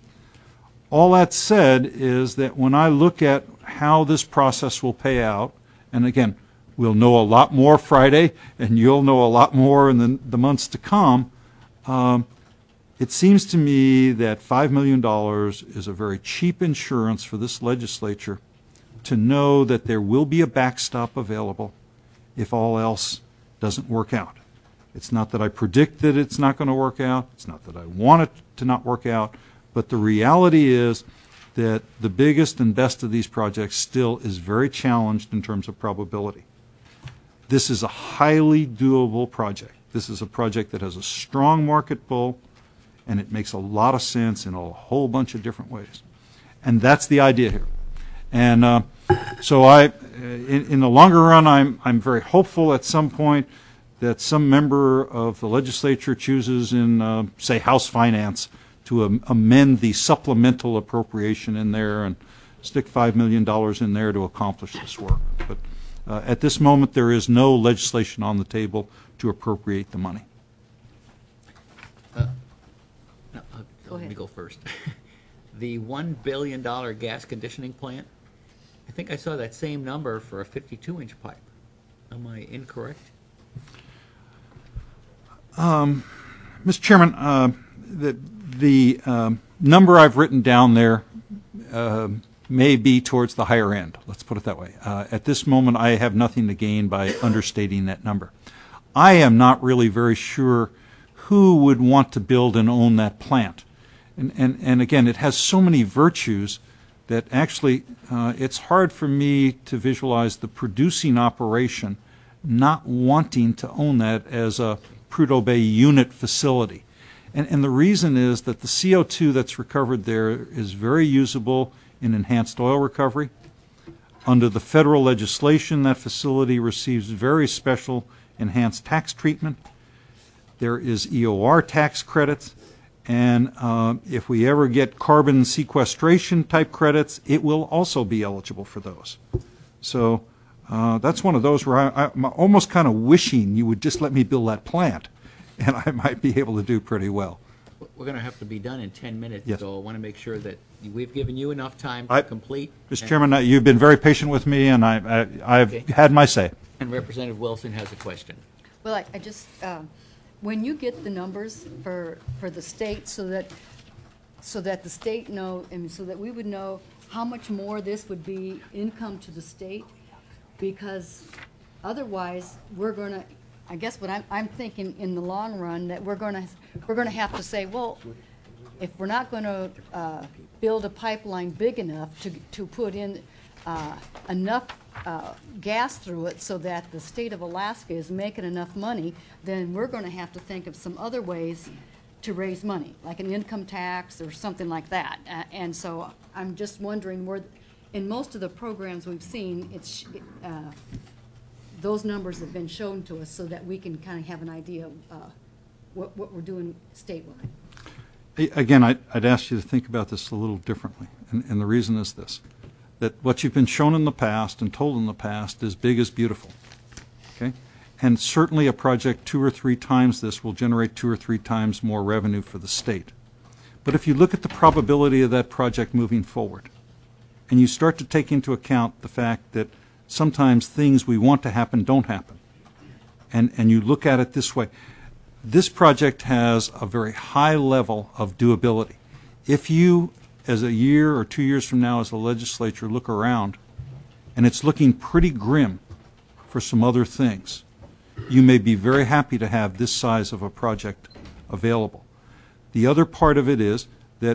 All that said is that when I look at how this process will pay out, and again, we'll know a lot more Friday, and you'll know a lot more in the, the months to come, um, it seems to me that five million dollars is a very cheap insurance for this legislature to know that there will be a backstop available if all else doesn't work out. It's not that I predict that it's not going to work out. It's not that I want it to not work out. But the reality is that the biggest and best of these projects still is very challenged in terms of probability. This is a highly doable project. This is a project that has a strong market pull, and it makes a lot of sense in a whole bunch of different ways. And that's the idea here. And uh, so I, in, in the longer run, I'm, I'm very hopeful at some point that some member of the legislature chooses in, uh, say, House Finance to am- amend the supplemental appropriation in there and stick five million dollars in there to accomplish this work. But uh, at this moment, there is no legislation on the table to appropriate the money. Uh, no, uh, Go let me ahead. go first. The one billion dollar gas conditioning plant, I think I saw that same number for a fifty-two inch pipe. Am I incorrect? Mister Chairman, uh, the, the um, number I've written down there uh, may be towards the higher end. Let's put it that way. Uh, at this moment, I have nothing to gain by understating that number. I am not really very sure who would want to build and own that plant. And, and, and again, it has so many virtues that actually uh, it's hard for me to visualize the producing operation not wanting to own that as a Prudhoe Bay unit facility. And, and the reason is that the C O two that's recovered there is very usable in enhanced oil recovery. Under the federal legislation, that facility receives very special enhanced tax treatment. There is E O R tax credits, and uh, if we ever get carbon sequestration type credits, it will also be eligible for those. So uh, that's one of those where I, I'm almost kind of wishing you would just let me build that plant, and I might be able to do pretty well. We're going to have to be done in ten minutes, Yes. so I want to make sure that we've given you enough time to I- complete. Mister And- Chairman, uh, you've been very patient with me, and I, I, I've Okay. had my say. And Representative Wilson has a question. Well, I, I just, uh, when you get the numbers for, for the state so that, so that the state know, and so that we would know how much more this would be income to the state, because otherwise, we're gonna, I guess what I'm, I'm thinking in the long run, that we're gonna, we're gonna have to say, well, if we're not gonna, uh, build a pipeline big enough to, to put in, uh, enough, uh, gas through it so that the state of Alaska is making enough money, then we're gonna have to think of some other ways to raise money, like an income tax or something like that. Uh, and so I'm just wondering where, in most of the programs we've seen, it's, uh, those numbers have been shown to us so that we can kind of have an idea of uh, what, what we're doing statewide. A- Again, I'd, I'd ask you to think about this a little differently, and, and the reason is this, that what you've been shown in the past and told in the past is big is beautiful, okay? And certainly a project two or three times this will generate two or three times more revenue for the state. But if you look at the probability of that project moving forward, and you start to take into account the fact that sometimes things we want to happen don't happen, and, and you look at it this way, this project has a very high level of doability. If you, as a year or two years from now as a legislature, look around, and it's looking pretty grim for some other things, you may be very happy to have this size of a project available. The other part of it is that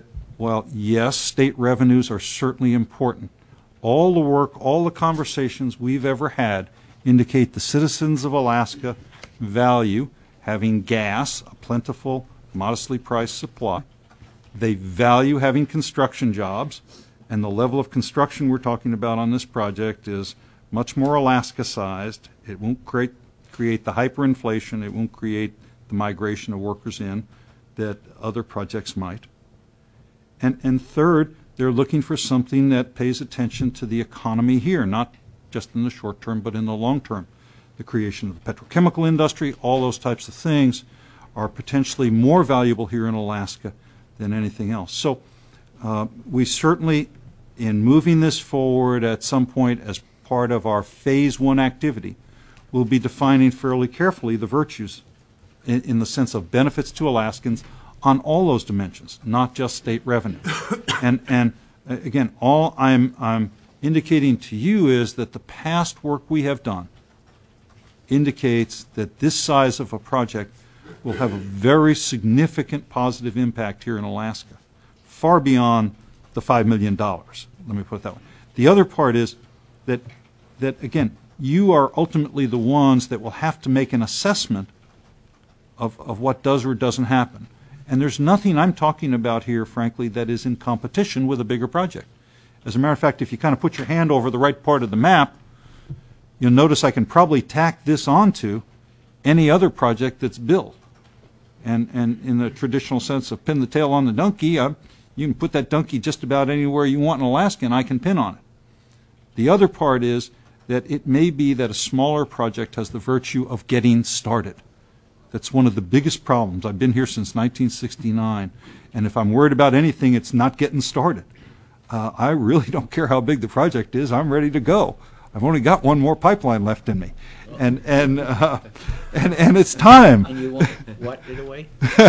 while yes, state revenues are certainly important, all the work, all the conversations we've ever had indicate the citizens of Alaska value having gas, a plentiful, modestly priced supply. They value having construction jobs, and the level of construction we're talking about on this project is much more Alaska-sized. It won't create, create the hyperinflation. It won't create the migration of workers in that other projects might. And, and third, they're looking for something that pays attention to the economy here, not just in the short term, but in the long term. The creation of the petrochemical industry, all those types of things are potentially more valuable here in Alaska than anything else. So uh, we certainly, in moving this forward at some point as part of our phase one activity, will be defining fairly carefully the virtues in, in the sense of benefits to Alaskans on all those dimensions, not just state revenue. and and uh, again, all I'm I'm indicating to you is that the past work we have done indicates that this size of a project will have a very significant positive impact here in Alaska, far beyond the five million dollars. Let me put it that way. The other part is that, that again, you are ultimately the ones that will have to make an assessment of, of what does or doesn't happen. And there's nothing I'm talking about here, frankly, that is in competition with a bigger project. As a matter of fact, if you kind of put your hand over the right part of the map, you'll notice I can probably tack this onto any other project that's built. And, and in the traditional sense of pin the tail on the donkey, uh, you can put that donkey just about anywhere you want in Alaska, and I can pin on it. The other part is that it may be that a smaller project has the virtue of getting started. That's one of the biggest problems. I've been here since nineteen sixty-nine, and if I'm worried about anything, it's not getting started. Uh, I really don't care how big the project is. I'm ready to go. I've only got one more pipeline left in me, and and uh, and and it's time. And you won't what it away?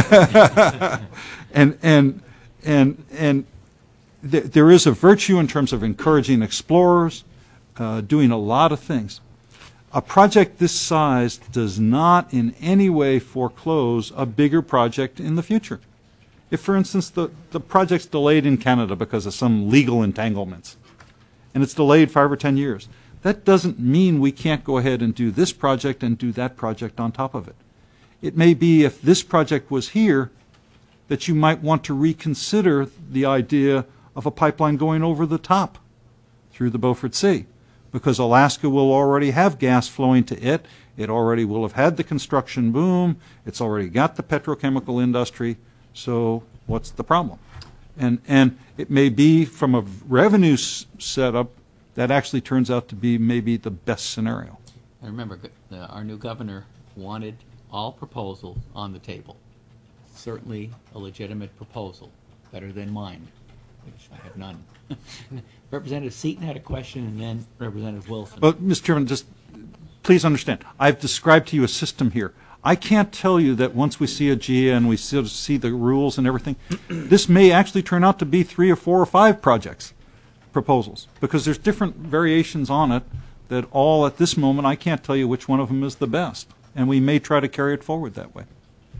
and and and and th- there is a virtue in terms of encouraging explorers, uh, doing a lot of things. A project this size does not in any way foreclose a bigger project in the future. If, for instance, the, the project's delayed in Canada because of some legal entanglements, and it's delayed five or ten years, that doesn't mean we can't go ahead and do this project and do that project on top of it. It may be if this project was here that you might want to reconsider the idea of a pipeline going over the top through the Beaufort Sea, because Alaska will already have gas flowing to it. It already will have had the construction boom. It's already got the petrochemical industry. So what's the problem? And and it may be from a revenue s- setup that actually turns out to be maybe the best scenario. And remember, uh, our new governor wanted all proposals on the table. Certainly a legitimate proposal, better than mine, which I have none. Representative Seaton had a question, and then Representative Wilson. But, Mister Chairman, just please understand, I've described to you a system here. I can't tell you that once we see a G A and we see, see the rules and everything, this may actually turn out to be three or four or five projects, proposals, because there's different variations on it that all at this moment I can't tell you which one of them is the best. And we may try to carry it forward that way.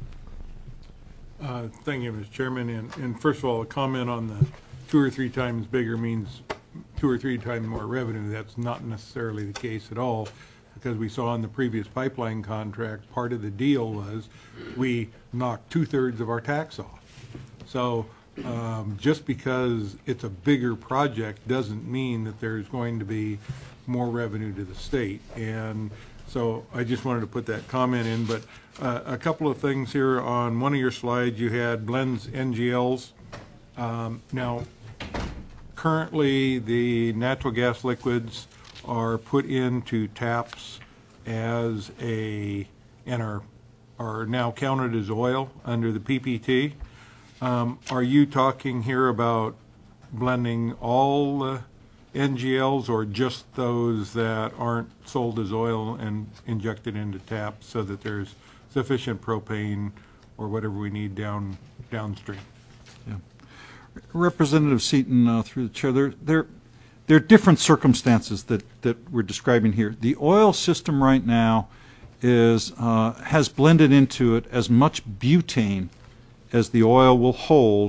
Uh, Thank you, Mister Chairman. And, and first of all, a comment on the two or three times bigger means two or three times more revenue. That's not necessarily the case at all, because we saw in the previous pipeline contract, part of the deal was we knocked two-thirds of our tax off. So um, just because it's a bigger project doesn't mean that there's going to be more revenue to the state. And so I just wanted to put that comment in. But uh, a couple of things here. On one of your slides, you had blends N G Ls. Um, now, currently, the natural gas liquids are put into taps as a, and are, are now counted as oil under the P P T. Um, are you talking here about blending all uh, N G Ls or just those that aren't sold as oil and injected into taps so that there's sufficient propane or whatever we need down downstream? Yeah. Representative Seaton, uh, through the chair, there, there, there are different circumstances that, that we're describing here. The oil system right now is uh, has blended into it as much butane as the oil will hold,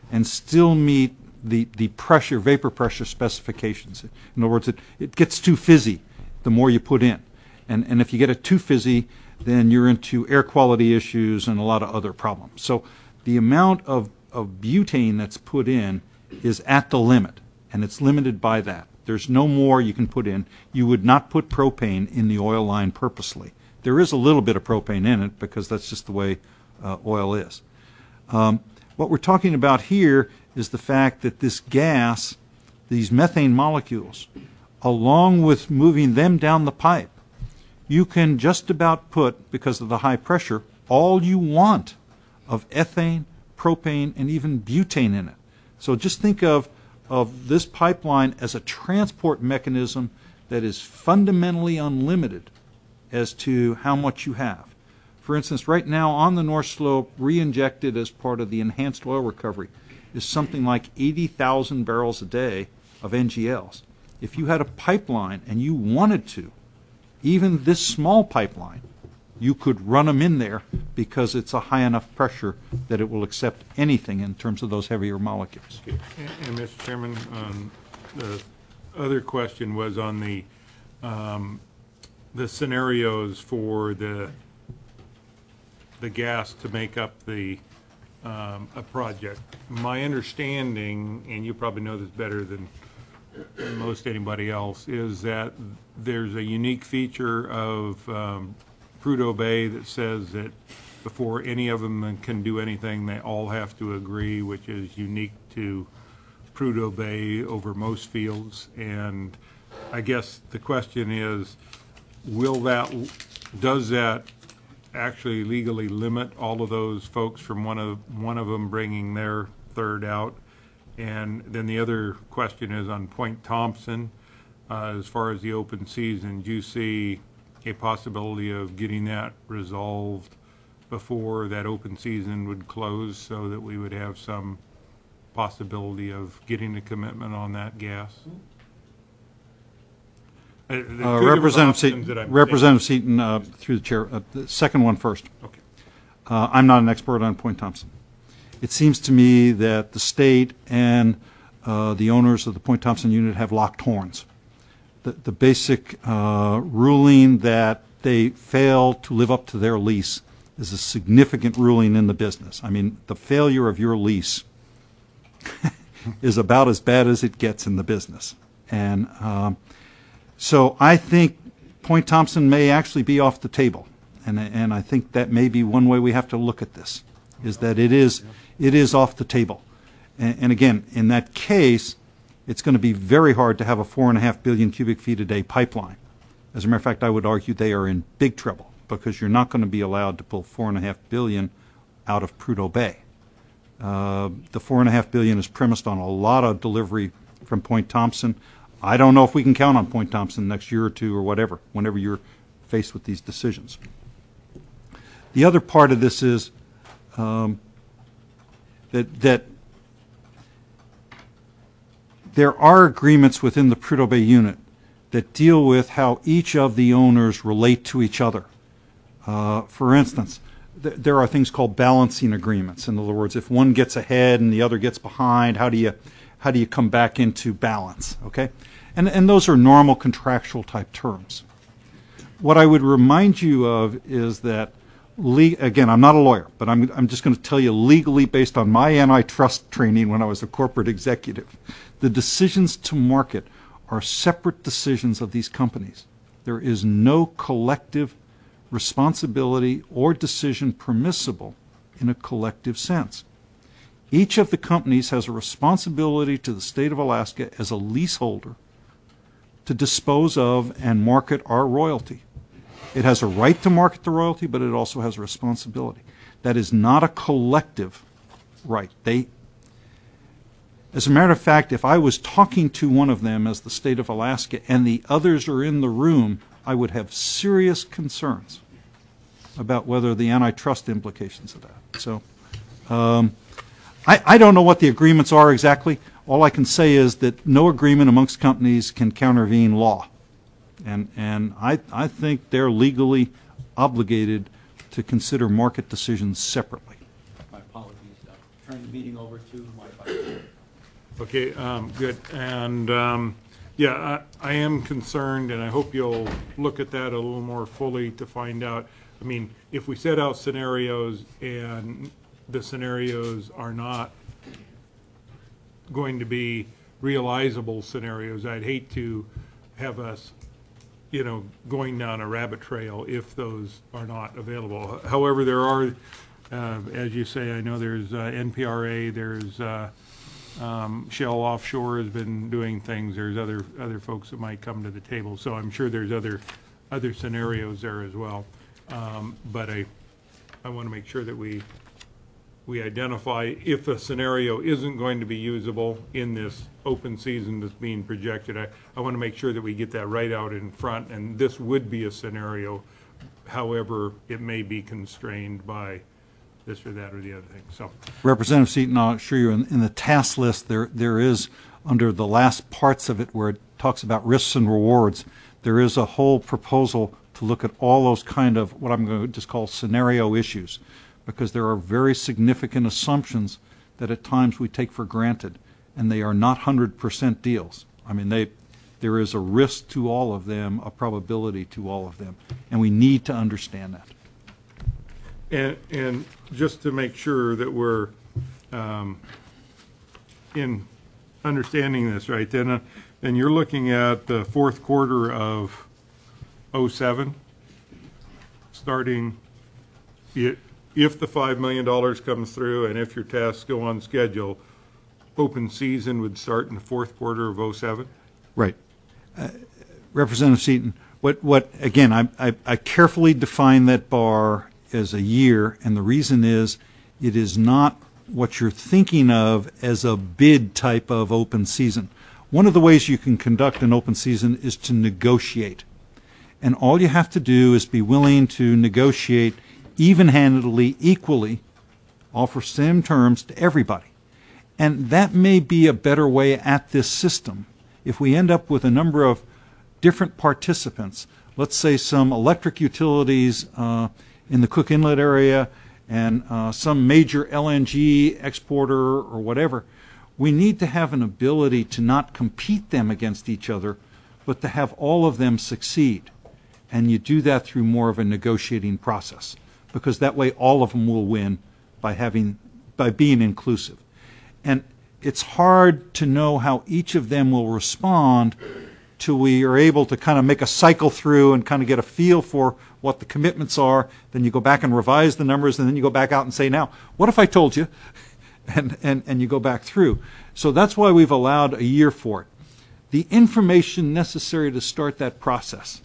and still meet the, the pressure, vapor pressure specifications. In other words, it, it gets too fizzy the more you put in. And, and if you get it too fizzy, then you're into air quality issues and a lot of other problems. So the amount of, of butane that's put in is at the limit, and it's limited by that. There's no more you can put in. You would not put propane in the oil line purposely. There is a little bit of propane in it because that's just the way uh, oil is. Um, what we're talking about here is the fact that this gas, these methane molecules, along with moving them down the pipe, you can just about put, because of the high pressure, all you want of ethane, propane, and even butane in it. So just think of, of this pipeline as a transport mechanism that is fundamentally unlimited as to how much you have. For instance, right now on the North Slope, re-injected as part of the enhanced oil recovery, is something like eighty thousand barrels a day of N G Ls. If you had a pipeline and you wanted to, even this small pipeline, you could run them in there because it's a high enough pressure that it will accept anything in terms of those heavier molecules. And, and Mister Chairman, um, the other question was on the um, the scenarios for the the gas to make up the um, a project. My understanding, and you probably know this better than most anybody else, is that there's a unique feature of um, Prudhoe Bay that says that before any of them can do anything, they all have to agree, which is unique to Prudhoe Bay over most fields. And I guess the question is, will that, does that actually legally limit all of those folks from one of one of them bringing their third out? And then the other question is on Point Thompson, uh, as far as the open season, do you see a possibility of getting that resolved before that open season would close so that we would have some possibility of getting a commitment on that gas? Uh, the two Uh, different Representative options Seaton, that I'm Representative Seaton uh, through the chair, uh, the second one first. thinking. Okay. Uh, I'm not an expert on Point Thompson. It seems to me that the state and uh, the owners of the Point Thompson unit have locked horns. The, the basic uh, ruling that they fail to live up to their lease is a significant ruling in the business. I mean, the failure of your lease is about as bad as it gets in the business. And um, so I think Point Thompson may actually be off the table. And, and I think that may be one way we have to look at this, is that it is, it is off the table. And, and again, in that case, it's going to be very hard to have a four and a half billion cubic feet a day pipeline. As a matter of fact, I would argue they are in big trouble because you're not going to be allowed to pull four and a half billion out of Prudhoe Bay. Uh, the four and a half billion is premised on a lot of delivery from Point Thompson. I don't know if we can count on Point Thompson next year or two or whatever, whenever you're faced with these decisions. The other part of this is um, that that there are agreements within the Prudhoe Bay unit that deal with how each of the owners relate to each other. Uh, for instance, th- there are things called balancing agreements. In other words, if one gets ahead and the other gets behind, how do you how do you come back into balance? Okay, and and those are normal contractual type terms. What I would remind you of is that, le- again, I'm not a lawyer, but I'm I'm just going to tell you legally, based on my antitrust training when I was a corporate executive, the decisions to market are separate decisions of these companies. There is no collective responsibility or decision permissible in a collective sense. Each of the companies has a responsibility to the state of Alaska as a leaseholder to dispose of and market our royalty. It has a right to market the royalty, but it also has a responsibility. That is not a collective right. They, as a matter of fact, if I was talking to one of them as the state of Alaska and the others are in the room, I would have serious concerns about whether the antitrust implications of that. So um, I, I don't know what the agreements are exactly. All I can say is that no agreement amongst companies can countervene law. And and I, I think they're legally obligated to consider market decisions separately. My apologies, uh, Attorney meeting over to my budget. Okay, um, good. And, um, yeah, I, I am concerned, and I hope you'll look at that a little more fully to find out. I mean, if we set out scenarios and the scenarios are not going to be realizable scenarios, I'd hate to have us, you know, going down a rabbit trail if those are not available. However, there are, uh, as you say, I know there's uh, N P R A, there's uh, um, Shell Offshore has been doing things. There's other other folks that might come to the table. So I'm sure there's other other scenarios there as well. Um, but I I want to make sure that we we identify if a scenario isn't going to be usable in this open season that's being projected. I, I want to make sure that we get that right out in front, and this would be a scenario. However, it may be constrained by this or that or the other thing. So, Representative Seaton, I'll assure you, in, in the task list, there there is, under the last parts of it where it talks about risks and rewards, there is a whole proposal to look at all those kind of what I'm going to just call scenario issues, because there are very significant assumptions that at times we take for granted, and they are not one hundred percent deals. I mean, they, there is a risk to all of them, a probability to all of them, and we need to understand that. and and just to make sure that we're um, in understanding this right, then, uh, then you're looking at the fourth quarter of oh seven, starting it. If the five million dollars comes through and if your tasks go on schedule, open season would start in the fourth quarter of oh seven? Right. Uh, Representative Seaton, what, what again, I, I, I carefully define that bar as a year, and the reason is it is not what you're thinking of as a bid type of open season. One of the ways you can conduct an open season is to negotiate. And all you have to do is be willing to negotiate even-handedly, equally, offer same terms to everybody. And that may be a better way at this system. If we end up with a number of different participants, let's say some electric utilities uh, in the Cook Inlet area and uh, some major L N G exporter or whatever, we need to have an ability to not compete them against each other, but to have all of them succeed. And you do that through more of a negotiating process, because that way all of them will win by having, by being inclusive. And it's hard to know how each of them will respond till we are able to kind of make a cycle through and kind of get a feel for what the commitments are. Then you go back and revise the numbers, and then you go back out and say, now, what if I told you? And, and, and you go back through. So that's why we've allowed a year for it. The information necessary to start that process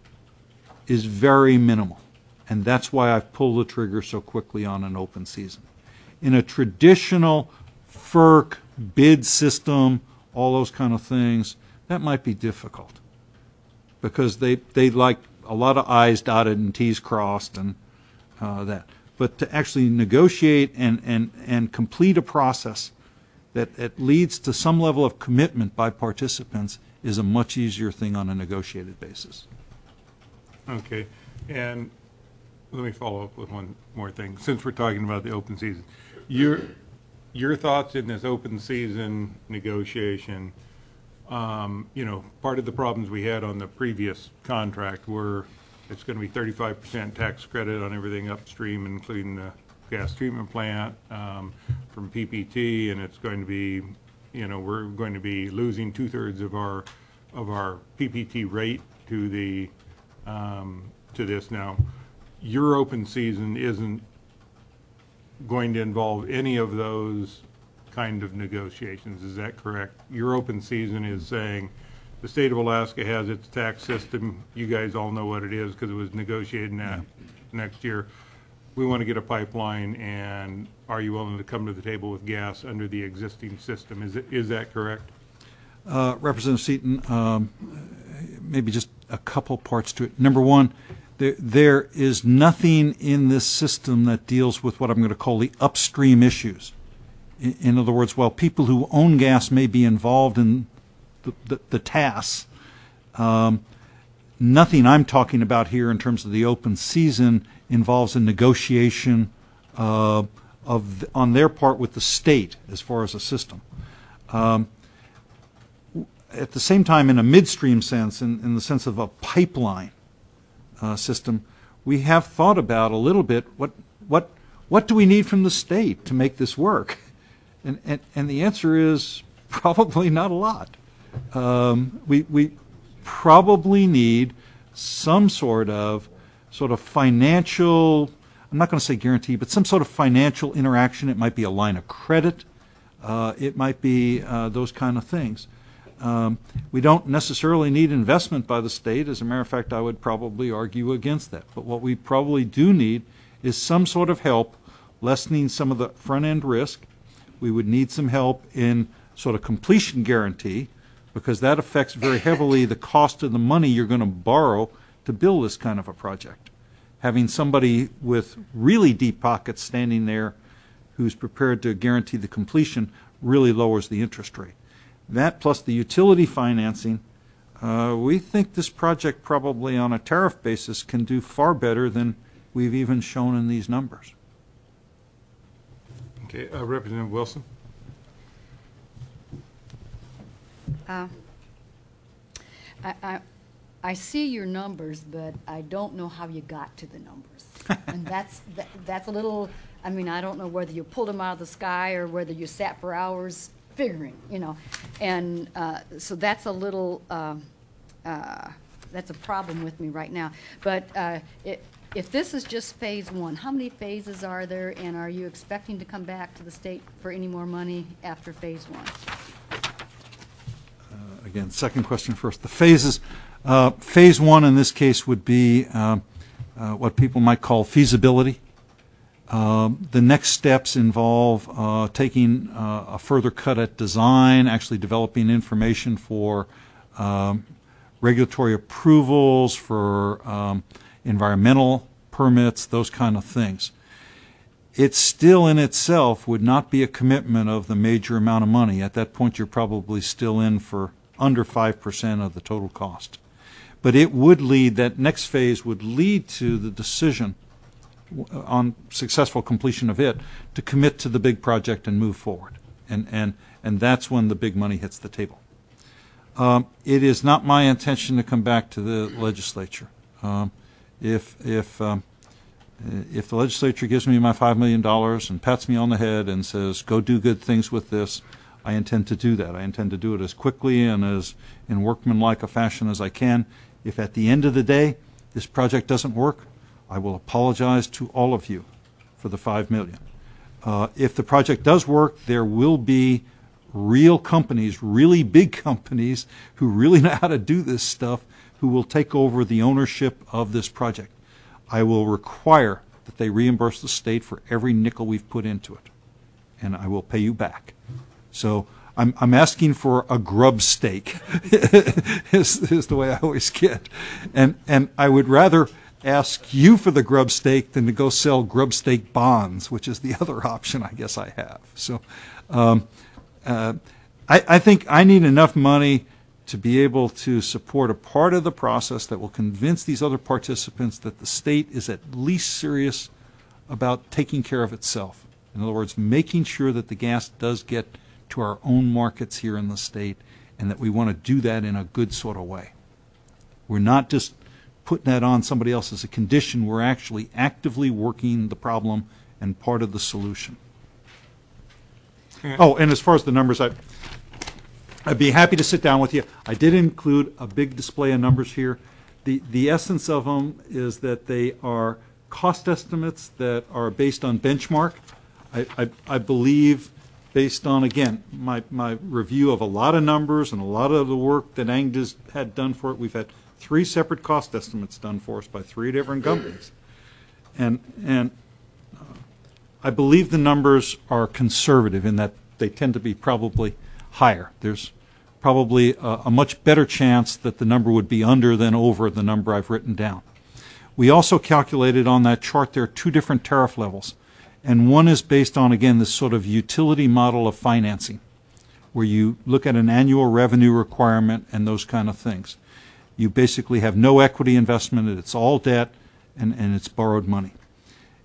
is very minimal. And that's why I've pulled the trigger so quickly on an open season. In a traditional F E R C bid system, all those kind of things, that might be difficult, because they they like a lot of I's dotted and T's crossed and uh, that. But to actually negotiate and, and, and complete a process that, that leads to some level of commitment by participants is a much easier thing on a negotiated basis. Okay. And let me follow up with one more thing. Since we're talking about the open season, your your thoughts in this open season negotiation, um, you know, part of the problems we had on the previous contract were it's going to be thirty-five percent tax credit on everything upstream, including the gas treatment plant um, from P P T, and it's going to be, you know, we're going to be losing two-thirds of our of our P P T rate to the um, to this now. Your open season isn't going to involve any of those kind of negotiations, is that correct? Your open season is saying the state of Alaska has its tax system. You guys all know what it is because it was negotiated na- next year. We want to get a pipeline, and are you willing to come to the table with gas under the existing system? Is it, is that correct? Uh, Representative Seaton, um, maybe just a couple parts to it. Number one, There, there is nothing in this system that deals with what I'm going to call the upstream issues. In, in other words, while people who own gas may be involved in the, the, the tasks, um, nothing I'm talking about here in terms of the open season involves a negotiation uh, of the, on their part with the state as far as a system. Um, at the same time, in a midstream sense, in, in the sense of a pipeline uh, system, we have thought about a little bit what what what do we need from the state to make this work, and and, and the answer is probably not a lot. Um, we we probably need some sort of sort of financial, I'm not going to say guarantee, but some sort of financial interaction. It might be a line of credit. Uh, it might be uh, those kind of things. Um, we don't necessarily need investment by the state. As a matter of fact, I would probably argue against that. But what we probably do need is some sort of help lessening some of the front-end risk. We would need some help in sort of completion guarantee, because that affects very heavily the cost of the money you're going to borrow to build this kind of a project. Having somebody with really deep pockets standing there who's prepared to guarantee the completion really lowers the interest rate. That plus the utility financing, uh, we think this project probably on a tariff basis can do far better than we've even shown in these numbers. Okay, uh, Representative Wilson. Uh, I, I, I see your numbers, but I don't know how you got to the numbers. And that's, that, that's a little, I mean, I don't know whether you pulled them out of the sky or whether you sat for hours figuring, you know. And uh, so that's a little, uh, uh, that's a problem with me right now. But uh, it, if this is just phase one, how many phases are there, and are you expecting to come back to the state for any more money after phase one? Uh, again, second question first. The phases, uh, phase one in this case would be uh, uh, what people might call feasibility. Um, the next steps involve uh, taking uh, a further cut at design, actually developing information for um, regulatory approvals, for um, environmental permits, those kind of things. It still in itself would not be a commitment of the major amount of money. At that point, you're probably still in for under five percent of the total cost. But it would lead, that next phase would lead to the decision on successful completion of it to commit to the big project and move forward. And, and, and that's when the big money hits the table. Um, it is not my intention to come back to the legislature. Um, if, if, um, if the legislature gives me my five million dollars and pats me on the head and says, go do good things with this, I intend to do that. I intend to do it as quickly and as in workmanlike a fashion as I can. If at the end of the day this project doesn't work, I will apologize to all of you for the five million dollars. Uh, if the project does work, there will be real companies, really big companies who really know how to do this stuff, who will take over the ownership of this project. I will require that they reimburse the state for every nickel we've put into it, and I will pay you back. So I'm, I'm asking for a grub stake is, is the way I always get. And, and I would rather ask you for the grub stake than to go sell grub stake bonds, which is the other option I guess I have. So um, uh, I, I think I need enough money to be able to support a part of the process that will convince these other participants that the state is at least serious about taking care of itself. In other words, making sure that the gas does get to our own markets here in the state, and that we want to do that in a good sort of way. We're not just putting that on somebody else as a condition. We're actually actively working the problem and part of the solution. Oh, and as far as the numbers, I, I'd be happy to sit down with you. I did include a big display of numbers here. The, the essence of them is that they are cost estimates that are based on benchmark. I, I, I believe based on, again, my, my review of a lot of numbers and a lot of the work that Angda's had done for it. We've had three separate cost estimates done for us by three different companies. And, and uh, I believe the numbers are conservative in that they tend to be probably higher. There's probably a, a much better chance that the number would be under than over the number I've written down. We also calculated on that chart there are two different tariff levels. And one is based on, again, this sort of utility model of financing, where you look at an annual revenue requirement and those kind of things. You basically have no equity investment, it's all debt, and, and it's borrowed money.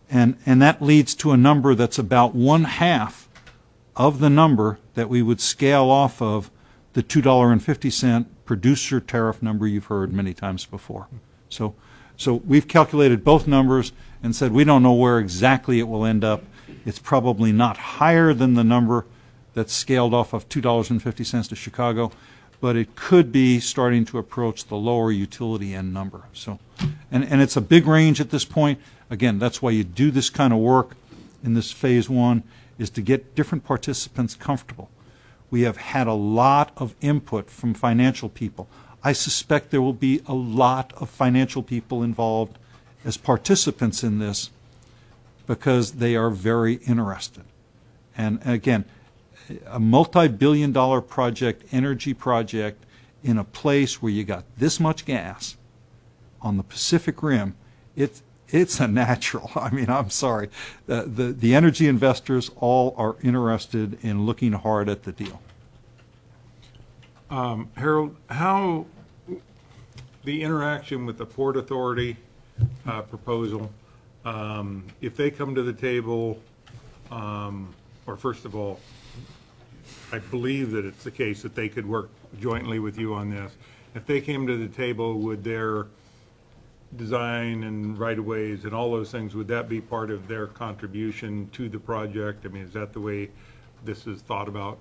And, and that leads to a number that's about one half of the number that we would scale off of the two dollars and fifty cent producer tariff number you've heard many times before. So, so we've calculated both numbers and said we don't know where exactly it will end up. It's probably not higher than the number that's scaled off of two dollars and fifty cents to Chicago, but it could be starting to approach the lower utility end number. So, and, and it's a big range at this point. Again, that's why you do this kind of work in this phase one, is to get different participants comfortable. We have had a lot of input from financial people. I suspect there will be a lot of financial people involved as participants in this because they are very interested. And again, a multi-billion dollar project, energy project, in a place where you got this much gas on the Pacific Rim, it's it's a natural. I mean, I'm sorry. Uh, the, the energy investors all are interested in looking hard at the deal. Um, Harold, how the interaction with the Port Authority uh, proposal, um, if they come to the table, um, or first of all, I believe that it's the case that they could work jointly with you on this. If they came to the table with their design and right-of-ways and all those things, would that be part of their contribution to the project? I mean, is that the way this is thought about?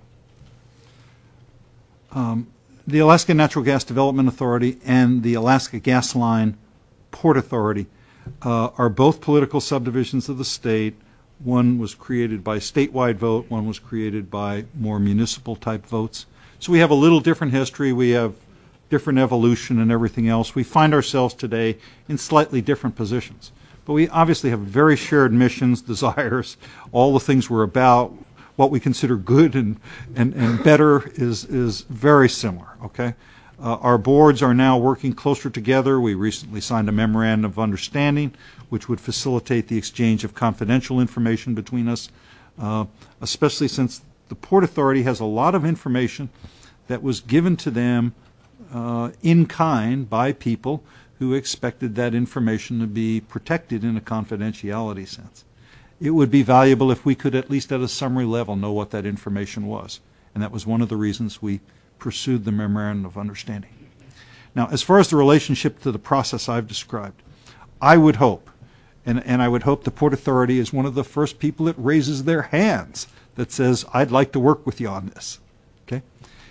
Um, the Alaska Natural Gas Development Authority and the Alaska Gas Line Port Authority uh, are both political subdivisions of the state. One was created by statewide vote, one was created by more municipal type votes. So we have a little different history, we have different evolution and everything else. We find ourselves today in slightly different positions. But we obviously have very shared missions, desires, all the things we're about. What we consider good and, and, and better is, is very similar, okay? Uh, our boards are now working closer together. We recently signed a memorandum of understanding which would facilitate the exchange of confidential information between us, uh, especially since the Port Authority has a lot of information that was given to them uh, in kind by people who expected that information to be protected in a confidentiality sense. It would be valuable if we could, at least at a summary level, know what that information was. And that was one of the reasons we pursued the Memorandum of Understanding. Now, as far as the relationship to the process I've described, I would hope, and, and I would hope the Port Authority is one of the first people that raises their hands that says, I'd like to work with you on this. Okay?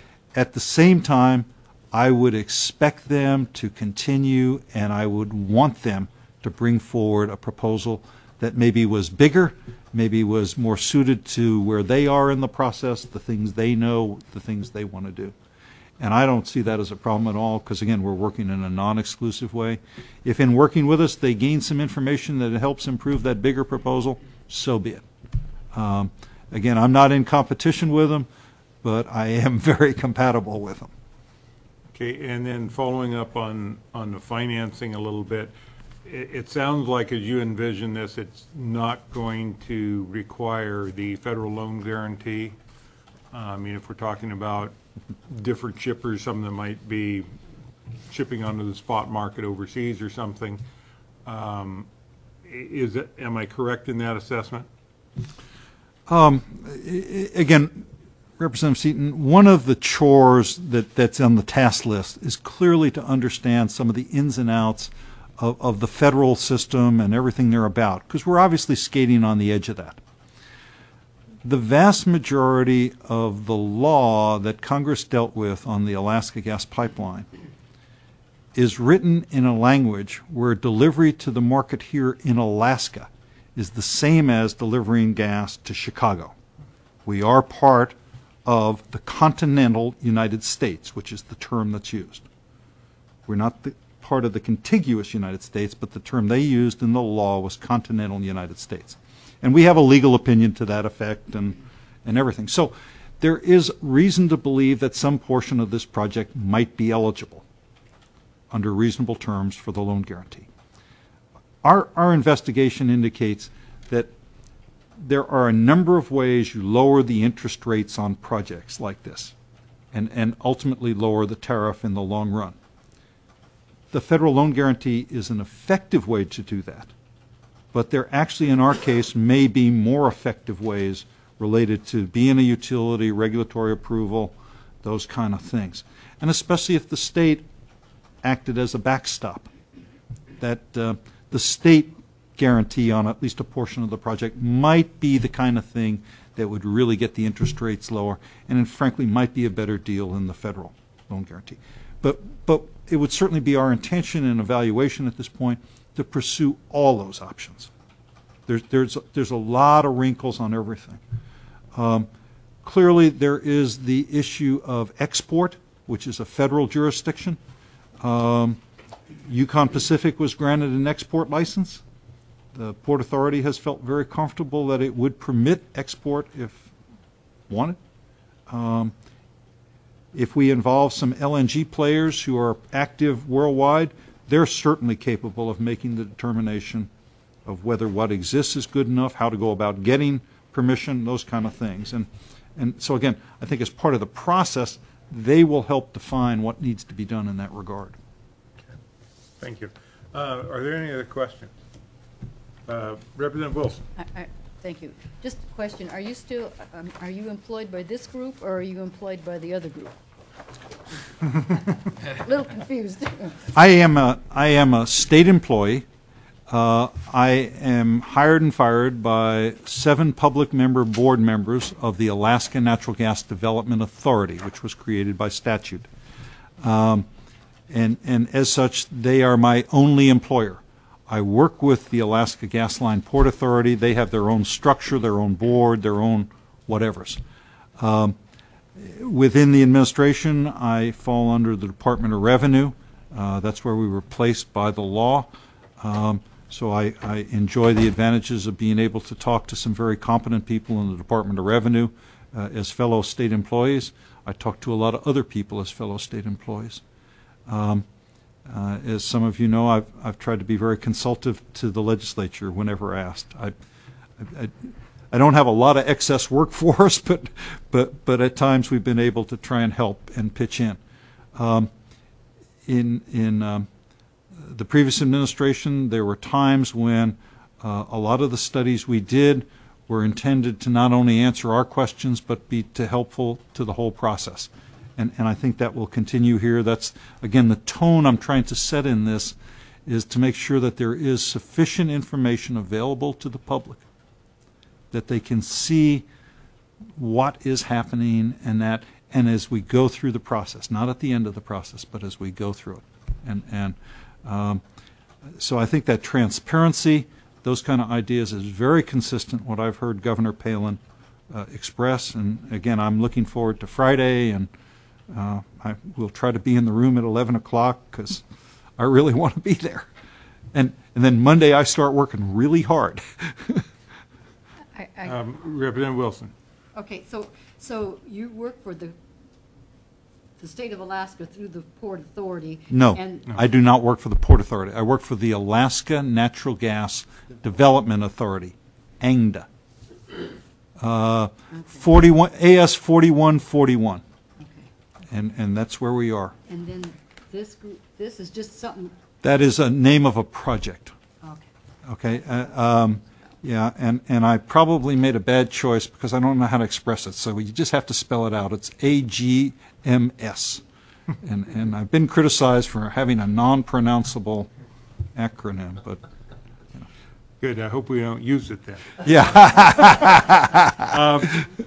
At the same time, I would expect them to continue, and I would want them to bring forward a proposal that maybe was bigger, maybe was more suited to where they are in the process, the things they know, the things they want to do. And I don't see that as a problem at all because, again, we're working in a non-exclusive way. If in working with us they gain some information that helps improve that bigger proposal, so be it. Um, again, I'm not in competition with them, but I am very compatible with them. Okay, and then following up on, on the financing a little bit, it, it sounds like as you envision this, it's not going to require the federal loan guarantee. Uh, I mean, if we're talking about different shippers, some of them might be shipping onto the spot market overseas or something. Um, is it, am I correct in that assessment? Um, again, Representative Seaton, one of the chores that, that's on the task list is clearly to understand some of the ins and outs of, of the federal system and everything they're about, because we're obviously skating on the edge of that. The vast majority of the law that Congress dealt with on the Alaska Gas Pipeline is written in a language where delivery to the market here in Alaska is the same as delivering gas to Chicago. We are part of the continental United States, which is the term that's used. We're not the, part of the contiguous United States, but the term they used in the law was continental United States. And we have a legal opinion to that effect and, and everything. So there is reason to believe that some portion of this project might be eligible under reasonable terms for the loan guarantee. Our, our investigation indicates that there are a number of ways you lower the interest rates on projects like this and, and ultimately lower the tariff in the long run. The federal loan guarantee is an effective way to do that, but there actually, in our case, may be more effective ways related to being a utility, regulatory approval, those kind of things. And especially if the state acted as a backstop, that uh, the state guarantee on at least a portion of the project might be the kind of thing that would really get the interest rates lower, and it frankly might be a better deal than the federal loan guarantee. But, but it would certainly be our intention and evaluation at this point to pursue all those options. There's, there's, there's a lot of wrinkles on everything. Um, clearly, there is the issue of export, which is a federal jurisdiction. Um, Yukon Pacific was granted an export license. The Port Authority has felt very comfortable that it would permit export if wanted. Um, if we involve some L N G players who are active worldwide, they're certainly capable of making the determination of whether what exists is good enough, how to go about getting permission, those kind of things. And, and so again, I think as part of the process, they will help define what needs to be done in that regard. Thank you. Uh, Are there any other questions? Uh, Representative Wilson. I, I, thank you. Just a question, are you still, um, are you employed by this group, or are you employed by the other group? A little confused. I am a, I am a state employee. Uh, I am hired and fired by seven public member board members of the Alaska Natural Gas Development Authority, which was created by statute. Um, and, and as such, they are my only employer. I work with the Alaska Gas Line Port Authority. They have their own structure, their own board, their own whatevers. Um, within the administration, I fall under the Department of Revenue. Uh, that's where we were placed by the law. Um, so I, I enjoy the advantages of being able to talk to some very competent people in the Department of Revenue uh, as fellow state employees. I talk to a lot of other people as fellow state employees. Um, Uh, as some of you know, I've, I've tried to be very consultative to the legislature whenever asked. I, I, I, I don't have a lot of excess workforce, but, but, but at times we've been able to try and help and pitch in. Um, in in um, the previous administration, there were times when uh, a lot of the studies we did were intended to not only answer our questions, but be to helpful to the whole process. And, and I think that will continue here. That's, again, the tone I'm trying to set in this is to make sure that there is sufficient information available to the public, that they can see what is happening, and that, and as we go through the process, not at the end of the process, but as we go through it. And, and um, so I think that transparency, those kind of ideas, is very consistent what I've heard Governor Palin uh, express. And again, I'm looking forward to Friday, and Uh, I will try to be in the room at eleven o'clock because I really want to be there. And and then Monday I start working really hard. I, I, Um, Representative Wilson. okay, so, so you work for the, the state of Alaska through the Port Authority? No, And, I do not work for the Port Authority. I work for the Alaska Natural Gas Development Authority, A N D A. Uh, forty-one, A S forty-one forty-one. And, and that's where we are. and then this group, this is just something, That is a name of a project. okay. Okay, uh, um, yeah, and, and I probably made a bad choice because I don't know how to express it, so you just have to spell it out. It's A G M S. and, and I've been criticized for having a non-pronounceable acronym, but, Good. I hope we don't use it then. yeah. Um,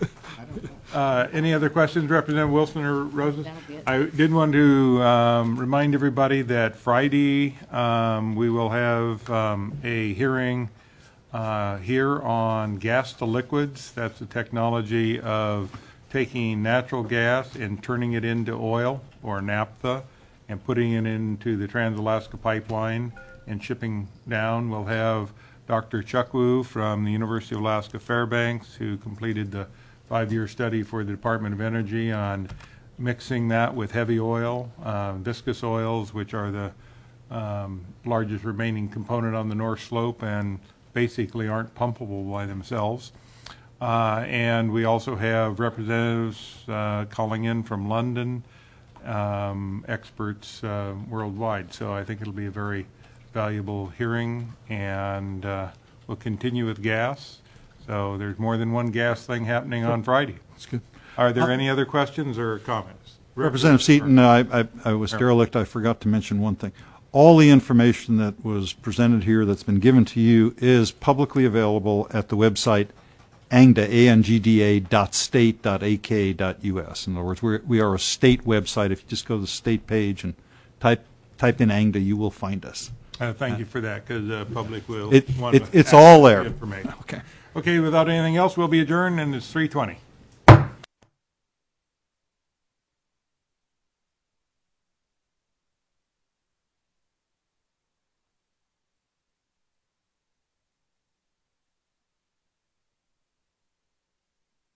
uh, Any other questions, Representative Wilson or Roses? That'll be it. I did want to um, remind everybody that Friday um, we will have um, a hearing uh, here on gas to liquids. That's the technology of taking natural gas and turning it into oil or naphtha and putting it into the Trans-Alaska Pipeline and shipping down. We'll have Doctor Chuck Wu from the University of Alaska Fairbanks, who completed the five-year study for the Department of Energy on mixing that with heavy oil, uh, viscous oils, which are the um, largest remaining component on the North Slope and basically aren't pumpable by themselves. Uh, and we also have representatives uh, calling in from London, um, experts uh, worldwide. So I think it'll be a very valuable hearing, and uh, will continue with gas. So there's more than one gas thing happening on Friday. That's good. Are there any other questions or comments? Representative Seaton, I, I, I was derelict. I forgot to mention one thing. All the information that was presented here that's been given to you is publicly available at the website angda, A N G D A dot state dot A K dot U S. In other words, we're, we are a state website. If you just go to the state page and type type in ANGDA, you will find us. Uh, thank you for that, because the public will It, want it, to it's access all the there. information. Okay. Okay, without anything else, we'll be adjourned, and it's three twenty.